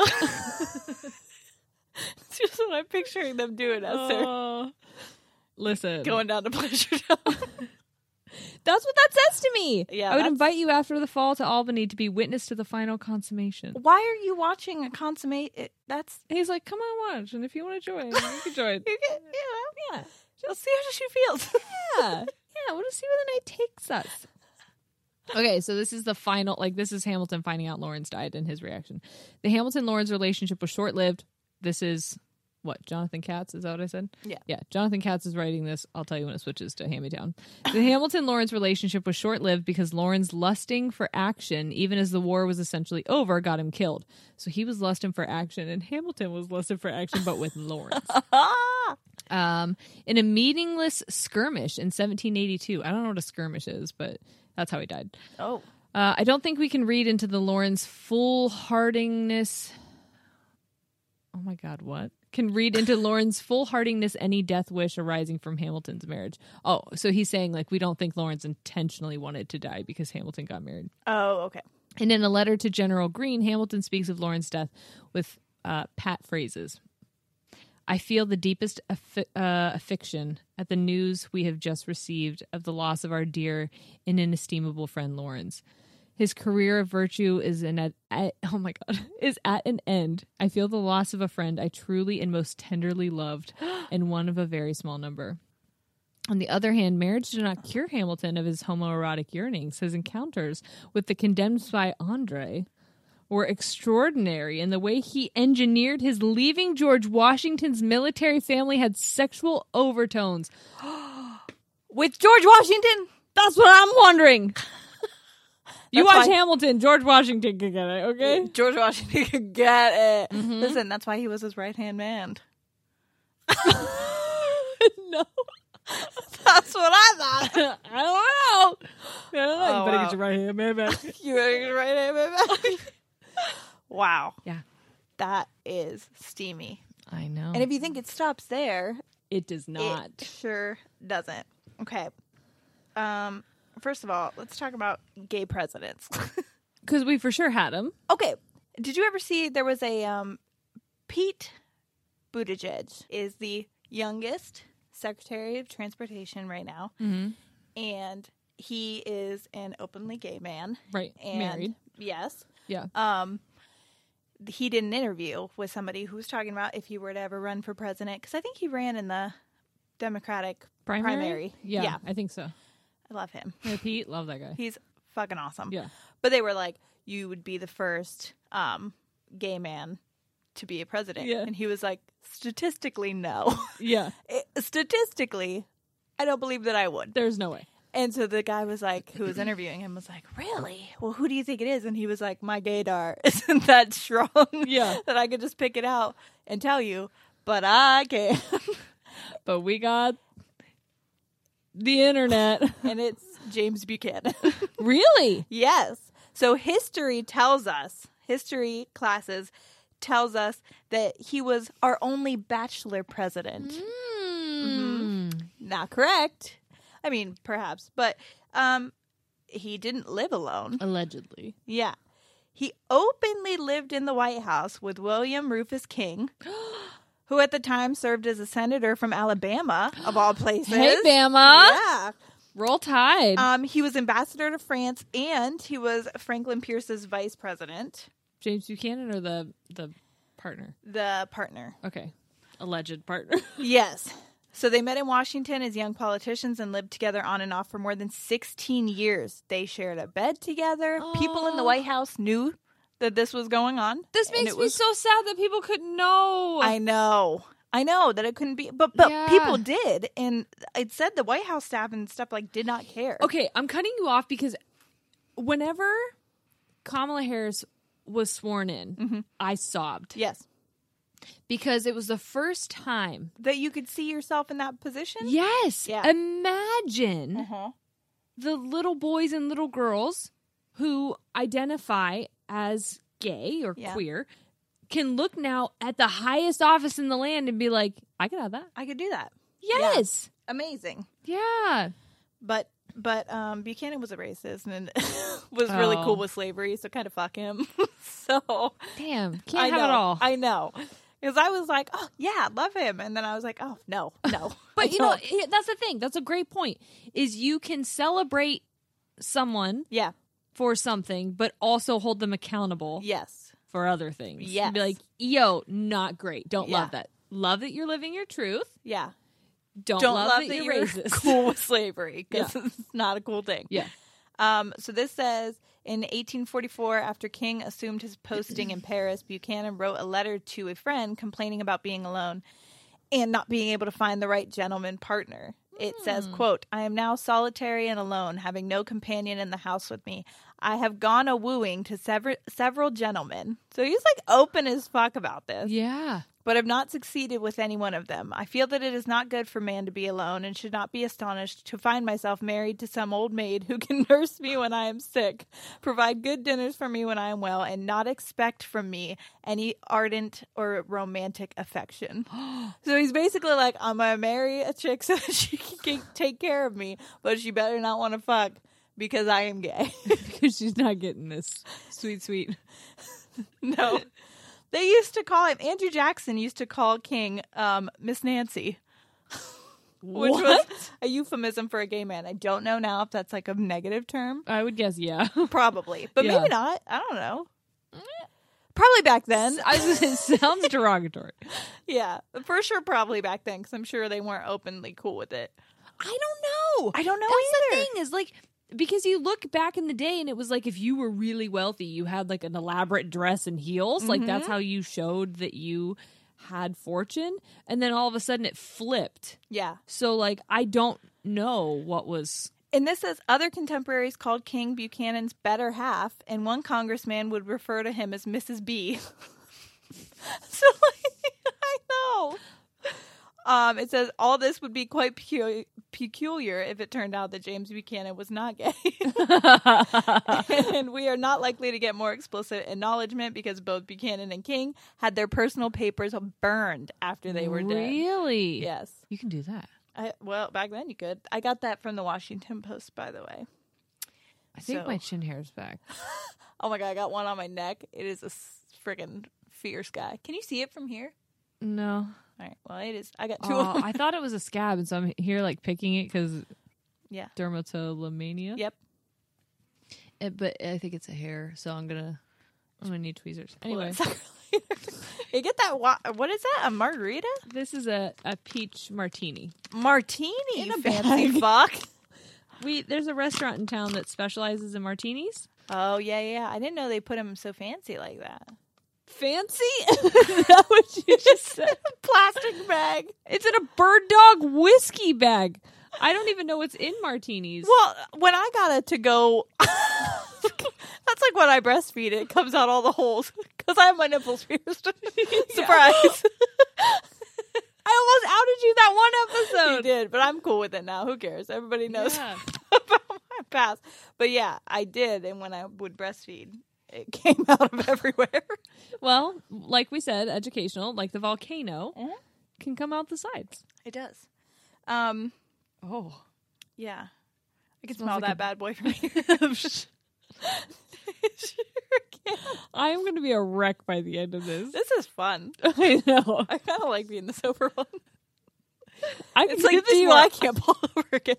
It's just what I'm picturing them doing, Esther. Listen, Going down to Pleasure Dome. that's what that says to me. Yeah, I would that's- invite you after the fall to Albany to be witness to the final consummation. Why are you watching a consummate? That's He's like, come on, watch, and if you want to join, you can join. you get, Yeah, Let's see how she feels. yeah. We'll just see where the night takes us. Okay, so this is the final. This is Hamilton finding out Lawrence died and his reaction. The Hamilton-Lawrence relationship was short-lived. This is what, Jonathan Katz? Is that what I said? Yeah. Jonathan Katz is writing this. I'll tell you when it switches to hand-me-down. The Hamilton-Lawrence relationship was short-lived because Lawrence lusting for action, even as the war was essentially over, got him killed. So he was lusting for action, and Hamilton was lusting for action, but with Lawrence. In a meaningless skirmish in 1782. I don't know what a skirmish is, but that's how he died. Oh. I don't think we can read into the Lawrence foolhardiness. Oh my God, what? Can read into Lawrence foolhardiness any death wish arising from Hamilton's marriage. Oh, so he's saying we don't think Lawrence intentionally wanted to die because Hamilton got married. Oh, okay. And in a letter to General Greene, Hamilton speaks of Lawrence's death with pat phrases. I feel the deepest affliction at the news we have just received of the loss of our dear and inestimable friend Lawrence. His career of virtue is at an end. I feel the loss of a friend I truly and most tenderly loved, and one of a very small number. On the other hand, marriage did not cure Hamilton of his homoerotic yearnings. His encounters with the condemned spy Andre were extraordinary, and the way he engineered his leaving George Washington's military family had sexual overtones. With George Washington? That's what I'm wondering. You That's watch why- Hamilton, George Washington can get it, okay? George Washington could get it. Mm-hmm. Listen, that's why he was his right-hand man. No. That's what I thought. I don't know. Oh, You better wow. get your right hand man back. You better get your right-hand man back. Wow. Yeah. That is steamy. I know. And if you think it stops there, it does not. it sure doesn't. Okay. First of all, let's talk about gay presidents. Because we for sure had him. Okay. Did you ever see there was a Pete Buttigieg is the youngest Secretary of Transportation right now. Mm-hmm. And he is an openly gay man. Right. And Married. Yes. Yeah. He did an interview with somebody who was talking about if he were to ever run for president. Because I think he ran in the Democratic primary. Yeah, I think so. I love him. Yeah, Pete, love that guy. He's fucking awesome. Yeah. But they were like, you would be the first gay man to be a president. Yeah. And he was like, statistically, no. Yeah. Statistically, I don't believe that I would. There's no way. And so the guy was like, who was interviewing him was like, really? Well, who do you think it is? And he was like, my gaydar isn't that strong Yeah. that I could just pick it out and tell you, but I can. But we got the internet. And it's James Buchanan. Really? Yes. So history classes tells us that he was our only bachelor president. Not correct. I mean, perhaps, but he didn't live alone. Allegedly. Yeah. He openly lived in the White House with William Rufus King, who at the time served as a senator from Alabama, of all places. Hey, Bama. Yeah. Roll Tide. He was ambassador to France, and he was Franklin Pierce's vice president, James Buchanan or the partner? the partner. Okay. Alleged partner. Yes. So they met in Washington as young politicians and lived together on and off for more than 16 years. They shared a bed together. People in the White House knew that this was going on. This and makes it me was- so sad that people couldn't know. I know that it couldn't be, but Yeah. people did, and it said the White House staff and stuff did not care. Okay, I'm cutting you off because whenever Kamala Harris was sworn in, I sobbed Yes, because it was the first time. that you could see yourself in that position. Yes. Yeah. Imagine Uh-huh. the little boys and little girls who identify as gay or Yeah. queer can look now at the highest office in the land and be like, I could have that. I could do that. Yes. amazing. Yeah. But Buchanan was a racist and was really cool with slavery, so kind of fuck him. So Damn. Can't have it all. I know. Because I was like, oh, yeah, love him. And then I was like, oh, no. But you know, that's the thing. That's a great point. Is you can celebrate someone Yeah. for something, but also hold them accountable Yes. for other things. Yes. Be like, yo, not great. Don't Yeah. love that. Love that you're living your truth. Yeah. Don't Love that that you're you're racist. cool with slavery because it's not a cool thing. Yeah. So this says, in 1844, after King assumed his posting in Paris, Buchanan wrote a letter to a friend complaining about being alone and not being able to find the right gentleman partner. It says, quote, I am now solitary and alone, having no companion in the house with me. I have gone a-wooing to several gentlemen. So he's like open as fuck about this. Yeah. But have not succeeded with any one of them. I feel that it is not good for man to be alone and should not be astonished to find myself married to some old maid who can nurse me when I am sick, provide good dinners for me when I am well, and not expect from me any ardent or romantic affection. So he's basically like, I'm going to marry a chick so that she can take care of me, but she better not want to fuck because I am gay. Because she's not getting this sweet. No. They used to call him, Andrew Jackson used to call King Miss Nancy. Which was a euphemism for a gay man. I don't know now if that's like a negative term. I would guess, yeah. Probably. But Yeah. maybe not. I don't know. Probably back then. It sounds derogatory. Yeah. For sure probably back then because I'm sure they weren't openly cool with it. I don't know. I don't know That's either. the thing is like, because you look back in the day and it was like if you were really wealthy, you had like an elaborate dress and heels. Like that's how you showed that you had fortune. And then all of a sudden it flipped. Yeah. So like I don't know what was. And this says other contemporaries called King Buchanan's better half, and one congressman would refer to him as Mrs. B. So like, I know. It says all this would be quite peculiar if it turned out that James Buchanan was not gay. And we are not likely to get more explicit acknowledgement because both Buchanan and King had their personal papers burned after they were dead. Really? Yes. You can do that. Well, back then you could. I got that from the Washington Post, by the way. I think So- my chin hair's back. Oh my God, I got one on my neck. It is a friggin' fierce guy. Can you see it from here? No. All right. Well, it is. I got two of Oh, them. I thought it was a scab, and so I'm here like picking it because Yeah. dermatillomania. Yep. But I think it's a hair, so I'm gonna need tweezers. Anyway, You get that? What is that? A margarita? this is a peach martini. Martini, In you a fancy fuck. There's a restaurant in town that specializes in martinis. Oh, yeah. I didn't know they put them so fancy like that. Fancy? Is that what you just said? Plastic bag. It's in a bird dog whiskey bag. I don't even know what's in martinis. Well, when I got it to go, that's like when I breastfeed it comes out all the holes because I have my nipples pierced. Surprise. I almost outed you that one You episode. did, but I'm cool with it now. Who cares? Everybody knows Yeah. about my past. But yeah, I did. And when I would breastfeed, it came out of everywhere. Well, like we said, educational, like the volcano, can come out the sides. It does. Oh. Yeah. I can Smells smell like that a- bad boy from here. I am going to be a wreck by the end of this. This is fun. I know. I kind of like being the sober one. I It's can do like this this more. one I can't pull over again.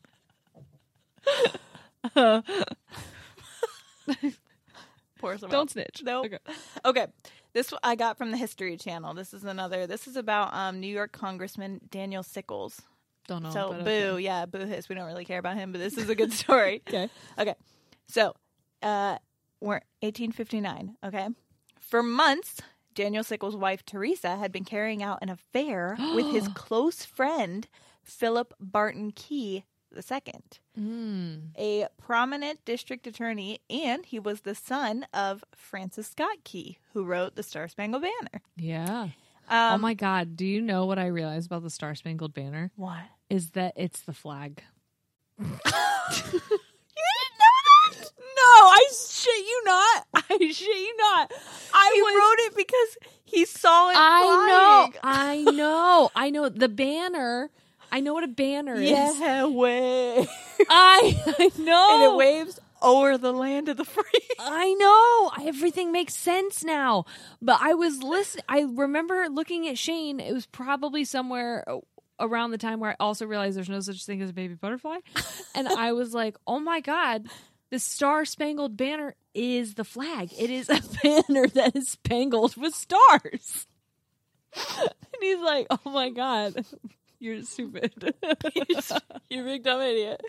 Pour some Don't out. snitch. Nope. Okay. This I got from the History Channel. This is about New York Congressman Daniel Sickles. Don't know. So but boo, okay. yeah, boo hiss. We don't really care about him, but this is a good story. Okay. Okay. So, we're 1859, okay? For months, Daniel Sickles' wife, Teresa, had been carrying out an affair with his close friend, Philip Barton Key II, a prominent district attorney, and he was the son of Francis Scott Key, who wrote The Star-Spangled Banner. Yeah. Oh my God. Do you know what I realized about the Star Spangled Banner? What? Is that it's the flag. You didn't know that? No, I shit you not. I shit you not. He wrote it because he saw it I flying. know. I know. The banner. I know what a banner is. Yeah, way. I know. And it waves over the land of the free. I know. Everything makes sense now. But I was listening. I remember looking at Shane. It was probably somewhere around the time where I also realized there's no such thing as a baby butterfly. And I was like, oh my God, the Star-Spangled Banner is the flag. It is a banner that is spangled with stars. And he's like, oh my God, you're stupid. You big dumb idiot.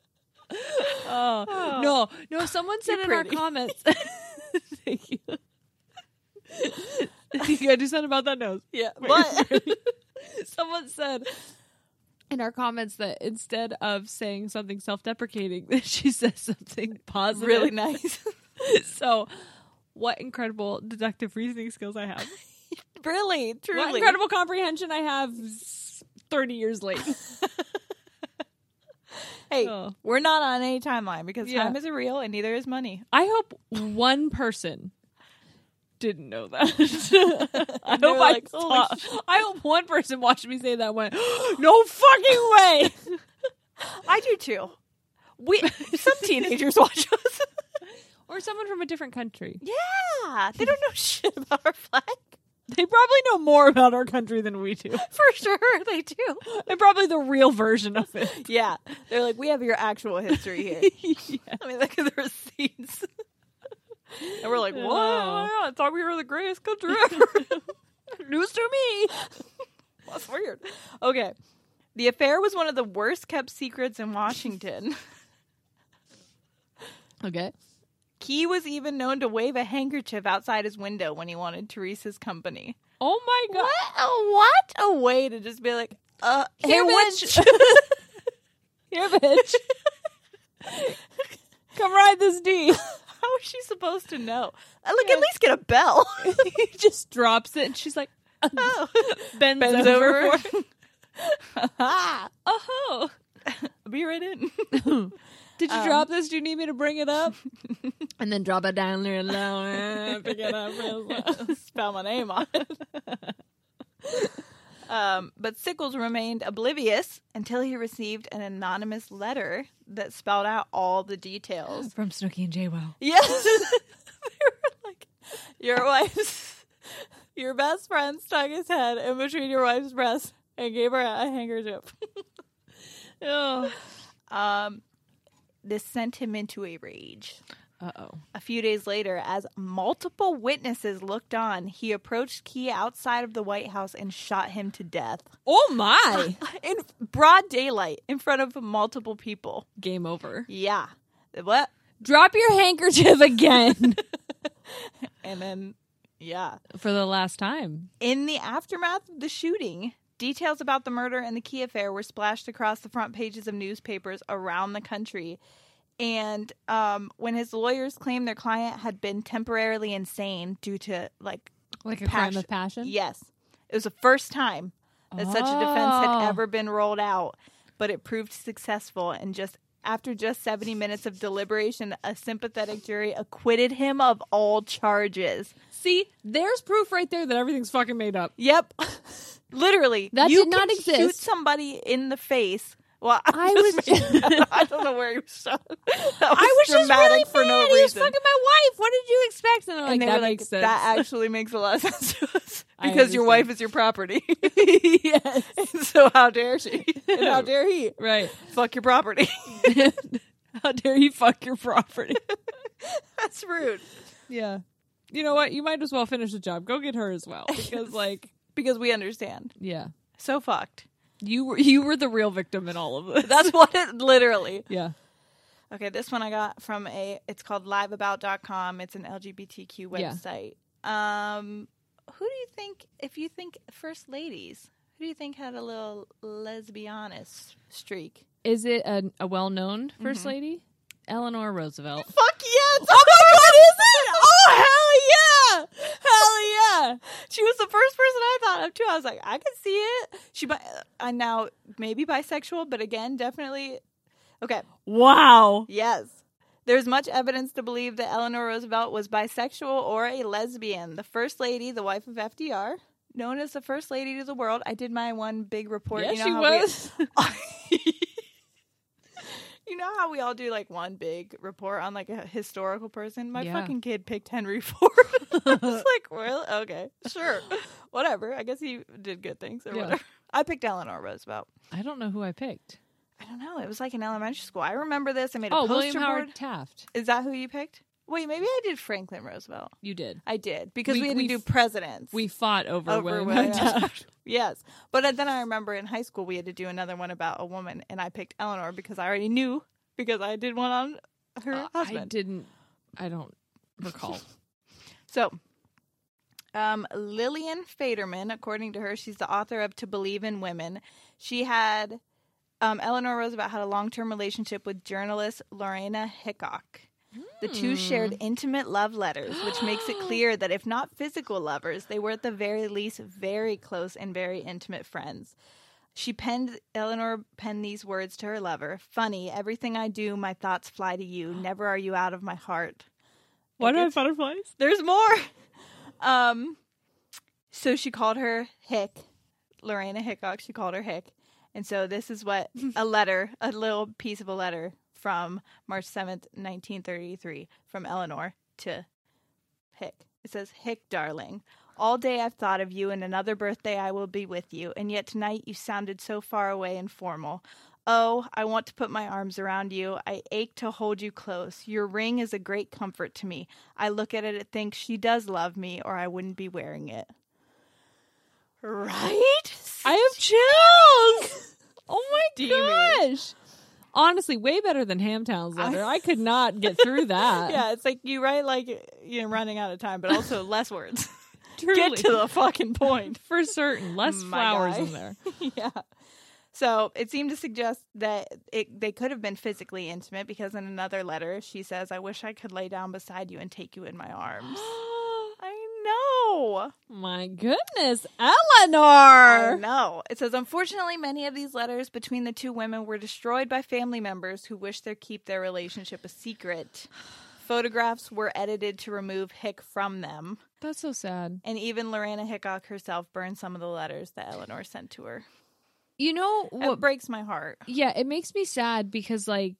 No, someone said in our comments. Thank you. You gotta do something about that nose. Yeah, but someone said in our comments that instead of saying something self-deprecating, that she says something positive. Really nice. So, what incredible deductive reasoning skills I have. Really, truly. What incredible comprehension I have 30 years late. Hey, Oh. we're not on any timeline because Yeah. time isn't real and neither is money. I hope one person didn't know that. I They hope were like, "Holy I hope one person watched me say that and went, no fucking way. I do too. Some teenagers watch us. Or someone from a different country. Yeah, they don't know shit about our flag. They probably know more about our country than we do. For sure, they do. And probably the real version of it. Yeah, they're like, we have your actual history here. Yeah. I mean, look at the receipts. And we're like, what? Oh. I thought we were the greatest country ever. News to me. That's weird. Okay. The affair was one of the worst kept secrets in Washington. Okay. Key was even known to wave a handkerchief outside his window when he wanted Teresa's company. Oh my God. What a way to just be like, Here, hey, bitch. bitch. Here, bitch. Come ride this D. How is she supposed to know? Like, at least get a bell. He just drops it and she's like, Oh. bends Bends over. over. For it. Oh. I'll be right in. Did you drop this? Do you need me to bring it up? And then drop it down there and pick it up. Spell my name on it. But Sickles remained oblivious until he received an anonymous letter that spelled out all the details. From Snooki and JWoww. Yes. They were like, your best friend stuck his head in between your wife's breasts and gave her a handkerchief. Oh. This sent him into a rage. Uh-oh. A few days later, as multiple witnesses looked on, he approached Key outside of the White House and shot him to death. Oh my. In broad daylight, in front of multiple people. Game over. Yeah. What? Drop your handkerchief again. And then, yeah. For the last time. In the aftermath of the shooting, details about the murder and the Key affair were splashed across the front pages of newspapers around the country. And when his lawyers claimed their client had been temporarily insane due to, like a crime of passion? Yes. It was the first time that such a defense had ever been rolled out, but it proved successful. And after 70 minutes of deliberation, a sympathetic jury acquitted him of all charges. See, there's proof right there that everything's fucking made up. Yep. Literally. That you did not can exist. Shoot somebody in the face. Well, I don't know where he was shot. That was I was just dramatic really for mad. no He was reason. fucking my wife. What did you expect? And they're like, And they that were makes sense. That actually makes a lot of sense to us. I Because your understand. wife is your property. Yes. So how dare she? And how dare he? Right. Fuck your property. How dare you fuck your property? That's rude. Yeah. You know what? You might as well finish the job. Go get her as well. Because, Because we understand. yeah. So fucked. You were the real victim in all of this. That's what it literally. Yeah. Okay, this one I got from it's called liveabout.com. It's an LGBTQ website. Who do you think, if you think first ladies, who do you think had a little lesbianist streak? Is it a well-known first lady? Eleanor Roosevelt. Fuck yes! Oh my god, is it? Oh, hell yeah! Hell yeah! She was the first person I thought of too. I was like, I can see it. I'm now maybe bisexual, but again, definitely. Okay. Wow. Yes. There's much evidence to believe that Eleanor Roosevelt was bisexual or a lesbian. The first lady, the wife of FDR, known as the first lady to the world. I did my one big report. Yeah, you know she how was. You know how we all do like one big report on like a historical person? My Yeah. fucking kid picked Henry Ford. I was like, well, okay, sure. Whatever. I guess he did good things or Yeah. whatever. I picked Eleanor Roosevelt. I don't know who I picked. I don't know. It was like in elementary school. I remember this. I made a Oh, poster William board. Howard Taft. Is that who you picked? Wait, maybe I did Franklin Roosevelt. You did. I did because we had to we do f- presidents. We fought over William William Howard Taft. Taft. Yes. But then I remember in high school we had to do another one about a woman, and I picked Eleanor because I already knew because I did one on her husband. I don't recall. So, Lillian Faderman, according to her, she's the author of To Believe in Women. She had, Eleanor Roosevelt had a long-term relationship with journalist Lorena Hickok. The two shared intimate love letters, which makes it clear that if not physical lovers, they were at the very least very close and very intimate friends. Eleanor penned these words to her lover. Funny, everything I do, my thoughts fly to you. Never are you out of my heart. Why do I have butterflies? There's more. So she called her Hick. Lorena Hickok, she called her Hick. And so this is what a little piece of a letter from March 7th, 1933, from Eleanor to Hick. It says, Hick, darling, all day I've thought of you, and another birthday I will be with you, and yet tonight you sounded so far away and formal. Oh, I want to put my arms around you. I ache to hold you close. Your ring is a great comfort to me. I look at it and think she does love me, or I wouldn't be wearing it. Right? I have chills. Oh my Steamy. gosh. Honestly, way better than Hamtown's letter. I could not get through that. Yeah, it's like you write like you're running out of time, but also less words. Truly. Get to the fucking point. For certain. Less My flowers guy. in there. Yeah. So it seemed to suggest that they could have been physically intimate because in another letter she says, I wish I could lay down beside you and take you in my arms. I know. My goodness. Eleanor. I know. It says, unfortunately, many of these letters between the two women were destroyed by family members who wished to keep their relationship a secret. Photographs were edited to remove Hick from them. That's so sad. And even Lorena Hickok herself burned some of the letters that Eleanor sent to her. You know It what? breaks my heart. Yeah, it makes me sad because, like,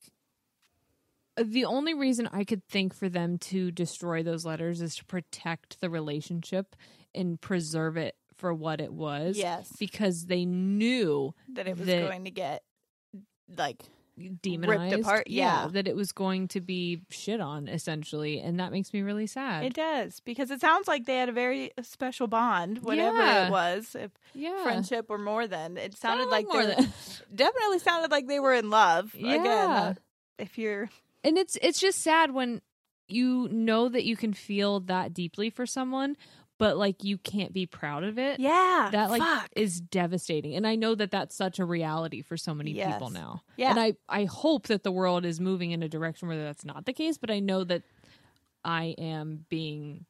the only reason I could think for them to destroy those letters is to protect the relationship and preserve it for what it was. Yes. Because they knew That it was that- going to get, like, demonized. apart, yeah. That it was going to be shit on, essentially. And that makes me really sad. it does. Because it sounds like they had a very special bond, whatever Yeah. it was. If yeah. friendship or more than. It sounded like more they than. definitely sounded like they were in love. Yeah. Again, if you're... And it's just sad when you know that you can feel that deeply for someone, but like you can't be proud of it. Yeah. That like fuck. is devastating. And I know that that's such a reality for so many Yes. people now. Yeah. And I hope that the world is moving in a direction where that's not the case, but I know that I am being,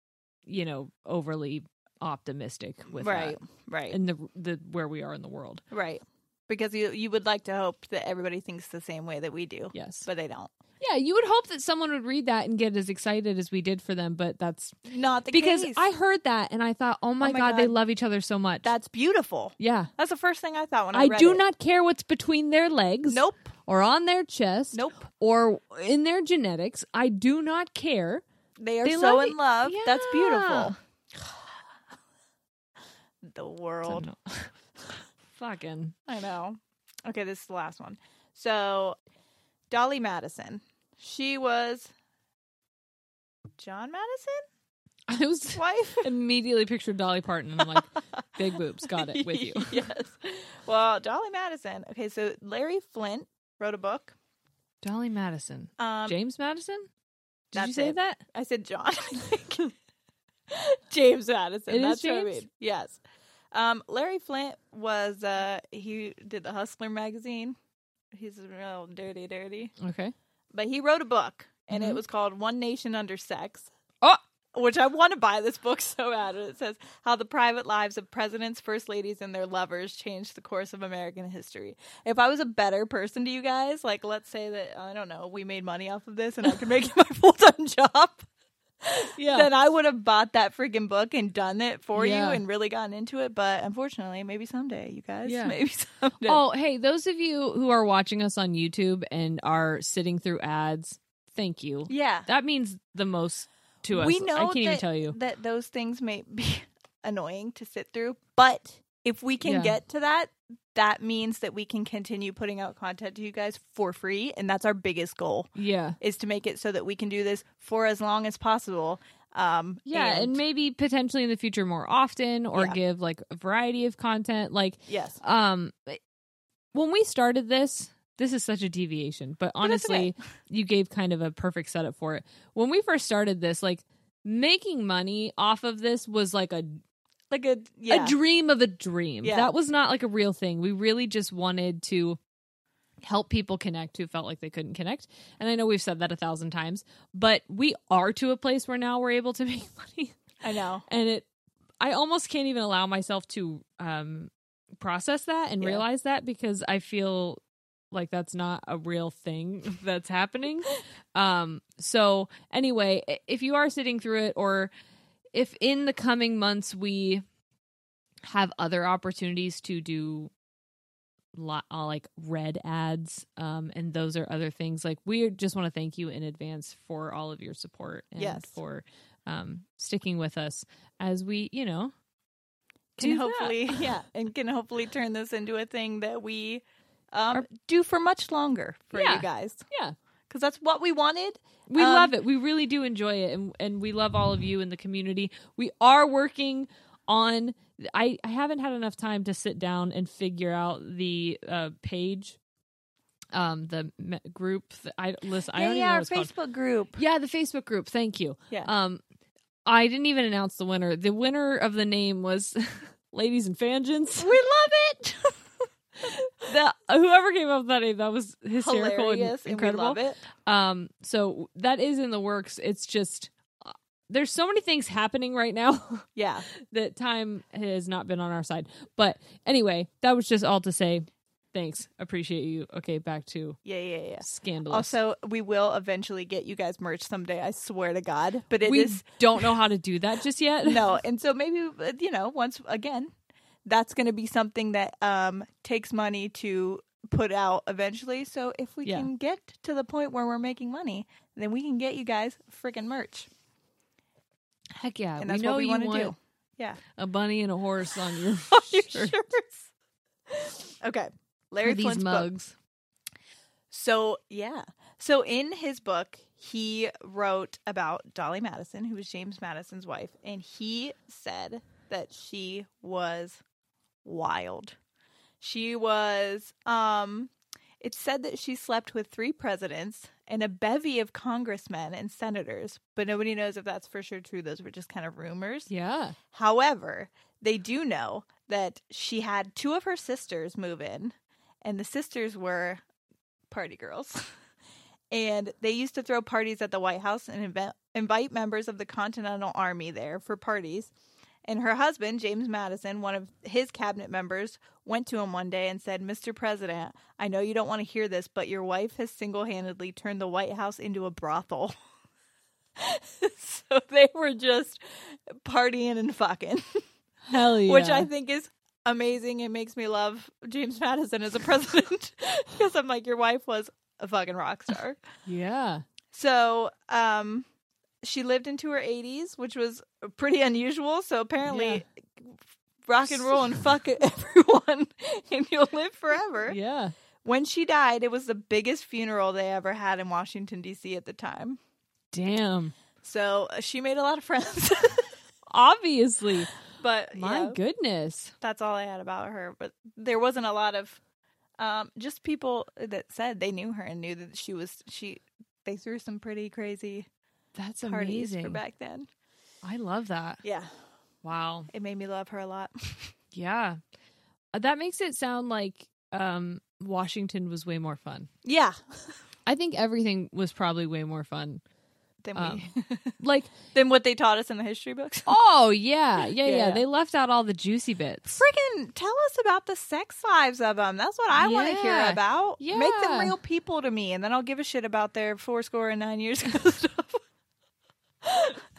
overly optimistic with Right. that Right. and the where we are in the world. Right. Because you would like to hope that everybody thinks the same way that we do. Yes. But they don't. Yeah, you would hope that someone would read that and get as excited as we did for them, but that's Not the because case. I heard that and I thought, oh my, my God, they God. love each other so much. That's beautiful. yeah. That's the first thing I thought when I I read do it. not care what's between their legs. Nope. Or on their chest. Nope. Or in their genetics. I do not care. They are They so love in e- love. That's Yeah. beautiful. The So world. no. Fucking. I know. Okay, this is the last one. So, Dolly Madison. She was John Madison? I was Wife? immediately pictured Dolly Parton and I'm like, big boobs, got it, with you. Yes. Well, Dolly Madison. Okay, so Larry Flint wrote a book. Dolly Madison. Um, James Madison? Did you that's say it. that? I said John. I think. James Madison. It is That's what I James? mean. Yes. Larry Flint was he did the Hustler magazine. He's real dirty. Okay. But he wrote a book and Mhm. it was called One Nation Under Sex. Oh! Which I want to buy this book so bad. It says how the private lives of presidents, first ladies, and their lovers changed the course of American history. If I was a better person to you guys, like let's say that, I don't know, we made money off of this and I could make it my full-time job. Yeah. then I would have bought that freaking book and done it for Yeah. you and really gotten into it. But unfortunately, maybe someday, you guys. Yeah. Maybe someday. Oh, hey, those of you who are watching us on YouTube and are sitting through ads, thank you. yeah. That means the most to us. We know I can't even that- tell you. that those things may be annoying to sit through, but if we can Yeah. get to that, that means that we can continue putting out content to you guys for free, and that's our biggest goal, Yeah. is to make it so that we can do this for as long as possible. Yeah, and maybe potentially in the future more often, or Yeah. give like a variety of content. Like, yes, when we started this is such a deviation, but that's honestly, okay. you gave kind of a perfect setup for it. When we first started this, like, making money off of this was like a like a dream of a dream. Yeah. That was not like a real thing. We really just wanted to help people connect who felt like they couldn't connect. And I know we've said that 1,000 times, but we are to a place where now we're able to make money. I know. And I almost can't even allow myself to process that and Yeah. realize that, because I feel like that's not a real thing that's happening. So anyway, if you are sitting through it, or if in the coming months we have other opportunities to do like red ads, and those are other things, like, we just want to thank you in advance for all of your support and Yes. for sticking with us as we, Can do that. hopefully, and can hopefully turn this into a thing that we do for much longer for Yeah. you guys, Yeah. because that's what we wanted. We love it. We really do enjoy it, and we love all of you in the community. We are working on. I haven't had enough time to sit down and figure out the page, the group. I don't even know our what it's called. Facebook group. Yeah, the Facebook group. Thank you. Yeah. I didn't even announce the winner. The winner of the name was Ladies and Fangens. We love it. Whoever came up with that name, that was hysterical Hilarious, and incredible. And we love it. So that is in the works. It's just there's so many things happening right now Yeah. that time has not been on our side. But anyway, that was just all to say thanks. Appreciate you. Okay, back to Yeah. scandalous. Also, we will eventually get you guys merch someday. I swear to God. But it we is don't know how to do that just yet. no, and so maybe once again, that's going to be something that takes money to put out eventually. So if we Yeah. can get to the point where we're making money, then we can get you guys freaking merch, Heck yeah. and that's we know what we you want to want do. Yeah, a bunny and a horse on your your shirt. shirts. Okay, Larry Or these Flint's book. mugs. So in his book, he wrote about Dolly Madison, who was James Madison's wife, and he said that she was wild. She was, it said that she slept with 3 presidents and a bevy of congressmen and senators, but nobody knows if that's for sure true. Those were just kind of rumors. Yeah. However, they do know that she had 2 of her sisters move in, and the sisters were party girls. And they used to throw parties at the White House and invite members of the Continental Army there for parties. And her husband, James Madison, one of his cabinet members, went to him one day and said, "Mr. President, I know you don't want to hear this, but your wife has single-handedly turned the White House into a brothel." So they were just partying and fucking, Hell yeah. which I think is amazing. It makes me love James Madison as a president because I'm like, your wife was a fucking rock star. Yeah. So, she lived into her 80s, which was pretty unusual. So apparently, rock and roll and fuck everyone, and you'll live forever. Yeah. When she died, it was the biggest funeral they ever had in Washington, D.C. at the time. Damn. So she made a lot of friends. Obviously. But My yeah, goodness. that's all I had about her. But there wasn't a lot of just people that said they knew her and knew that they threw some pretty crazy That's parties amazing. for back then. I love that. Yeah, Wow. it made me love her a lot. Yeah. That makes it sound like Washington was way more fun. Yeah, I think everything was probably way more fun. than Like, than what they taught us in the history books. oh, yeah. Yeah. Yeah. They left out all the juicy bits. Freaking tell us about the sex lives of them. That's what I want to hear Yeah. about. Yeah. Make them real people to me, and then I'll give a shit about their 99 years ago stuff.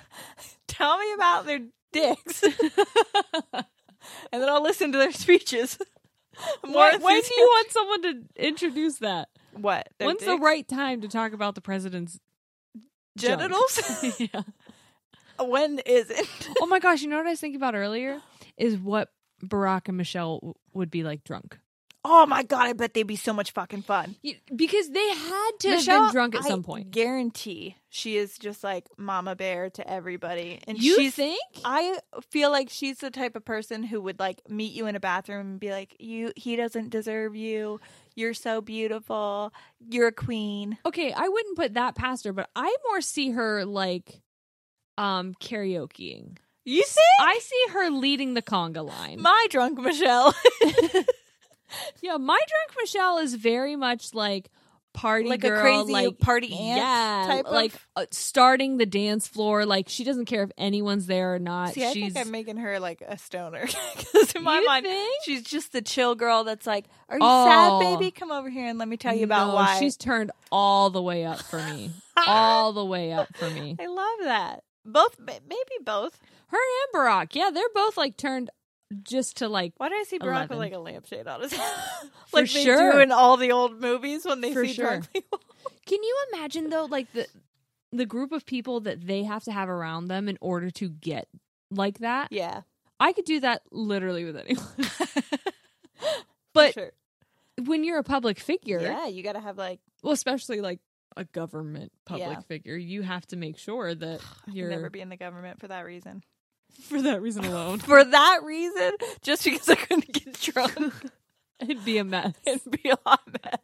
Tell me about their dicks. And then I'll listen to their speeches. When do you want someone to introduce that? What? When's the right time to talk about the president's genitals? Yeah. When is it? Oh my gosh, you know what I was thinking about earlier? Is what Barack and Michelle would be like drunk. Oh my God, I bet they'd be so much fucking fun. Because they had to Michelle, have been drunk at some I point. guarantee she is just like mama bear to everybody. And You think? I feel like she's the type of person who would like meet you in a bathroom and be like, he doesn't deserve you. You're so beautiful. You're a queen. Okay, I wouldn't put that past her, but I more see her like karaokeing. You see? I see her leading the conga line. My drunk Michelle. Yeah, my drunk Michelle is very much like party like girl, a crazy like party aunt type like of... starting the dance floor. Like she doesn't care if anyone's there or not. See, I think I'm making her like a stoner because in my You mind, think? she's just the chill girl that's like, "Are you Oh. sad, baby? Come over here and let me tell you about No, why." she's turned all the way up for me. All the way up for me. I love that. Both, maybe both. Her and Barack, yeah, they're both like turned just to like. Why do I see Barack 11. with like a lampshade on his head? For Like they sure. do in all the old movies when they For see sure. drunk people. Can you imagine though, like the group of people that they have to have around them in order to get like that? Yeah, I could do that literally with anyone. but But when you're a public figure, yeah, you got to have like. well, especially like a government public Yeah. figure, you have to make sure that You'll you're never be in the government for that reason. for that reason alone. For that reason, just because I couldn't get drunk, It'd be a mess. it'd be a hot mess.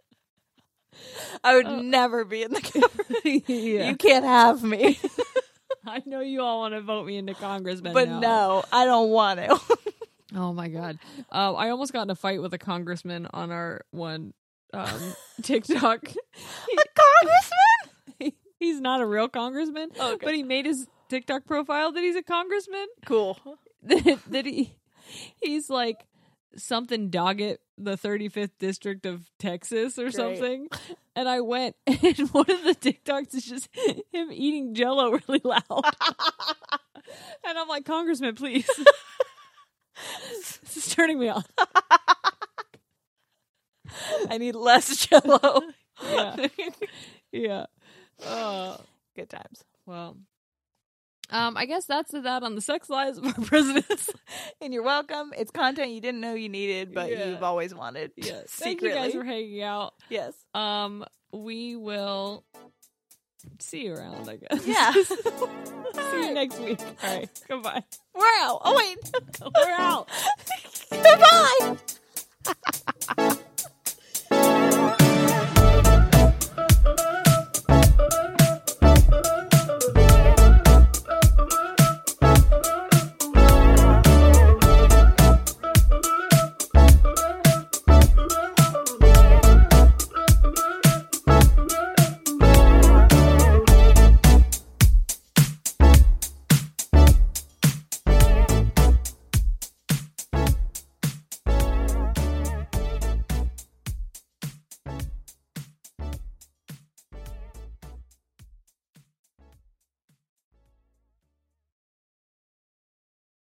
I would never be in the government. Yeah. You can't have me. I know you all want to vote me into Congress, But no, I don't want to. Oh my god! I almost got in a fight with a congressman on our one TikTok. A congressman? He's not a real congressman, Okay. but he made his TikTok profile that he's a congressman. Cool. that he's like something Doggett, the 35th district of Texas or something. And I went, and one of the TikToks is just him eating Jell-O really loud. And I'm like, Congressman, please. This is turning me on. I need less Jell-O. Yeah. Yeah. Good times. Well, I guess that's that on the sex lives of our presidents. And you're welcome. It's content you didn't know you needed, but Yeah. you've always wanted. Yes. Thank Secretly. you guys for hanging out. Yes. We will see you around, I guess. Yeah. See you next week. All right. Goodbye. We're out. Oh, wait. We're out. Goodbye.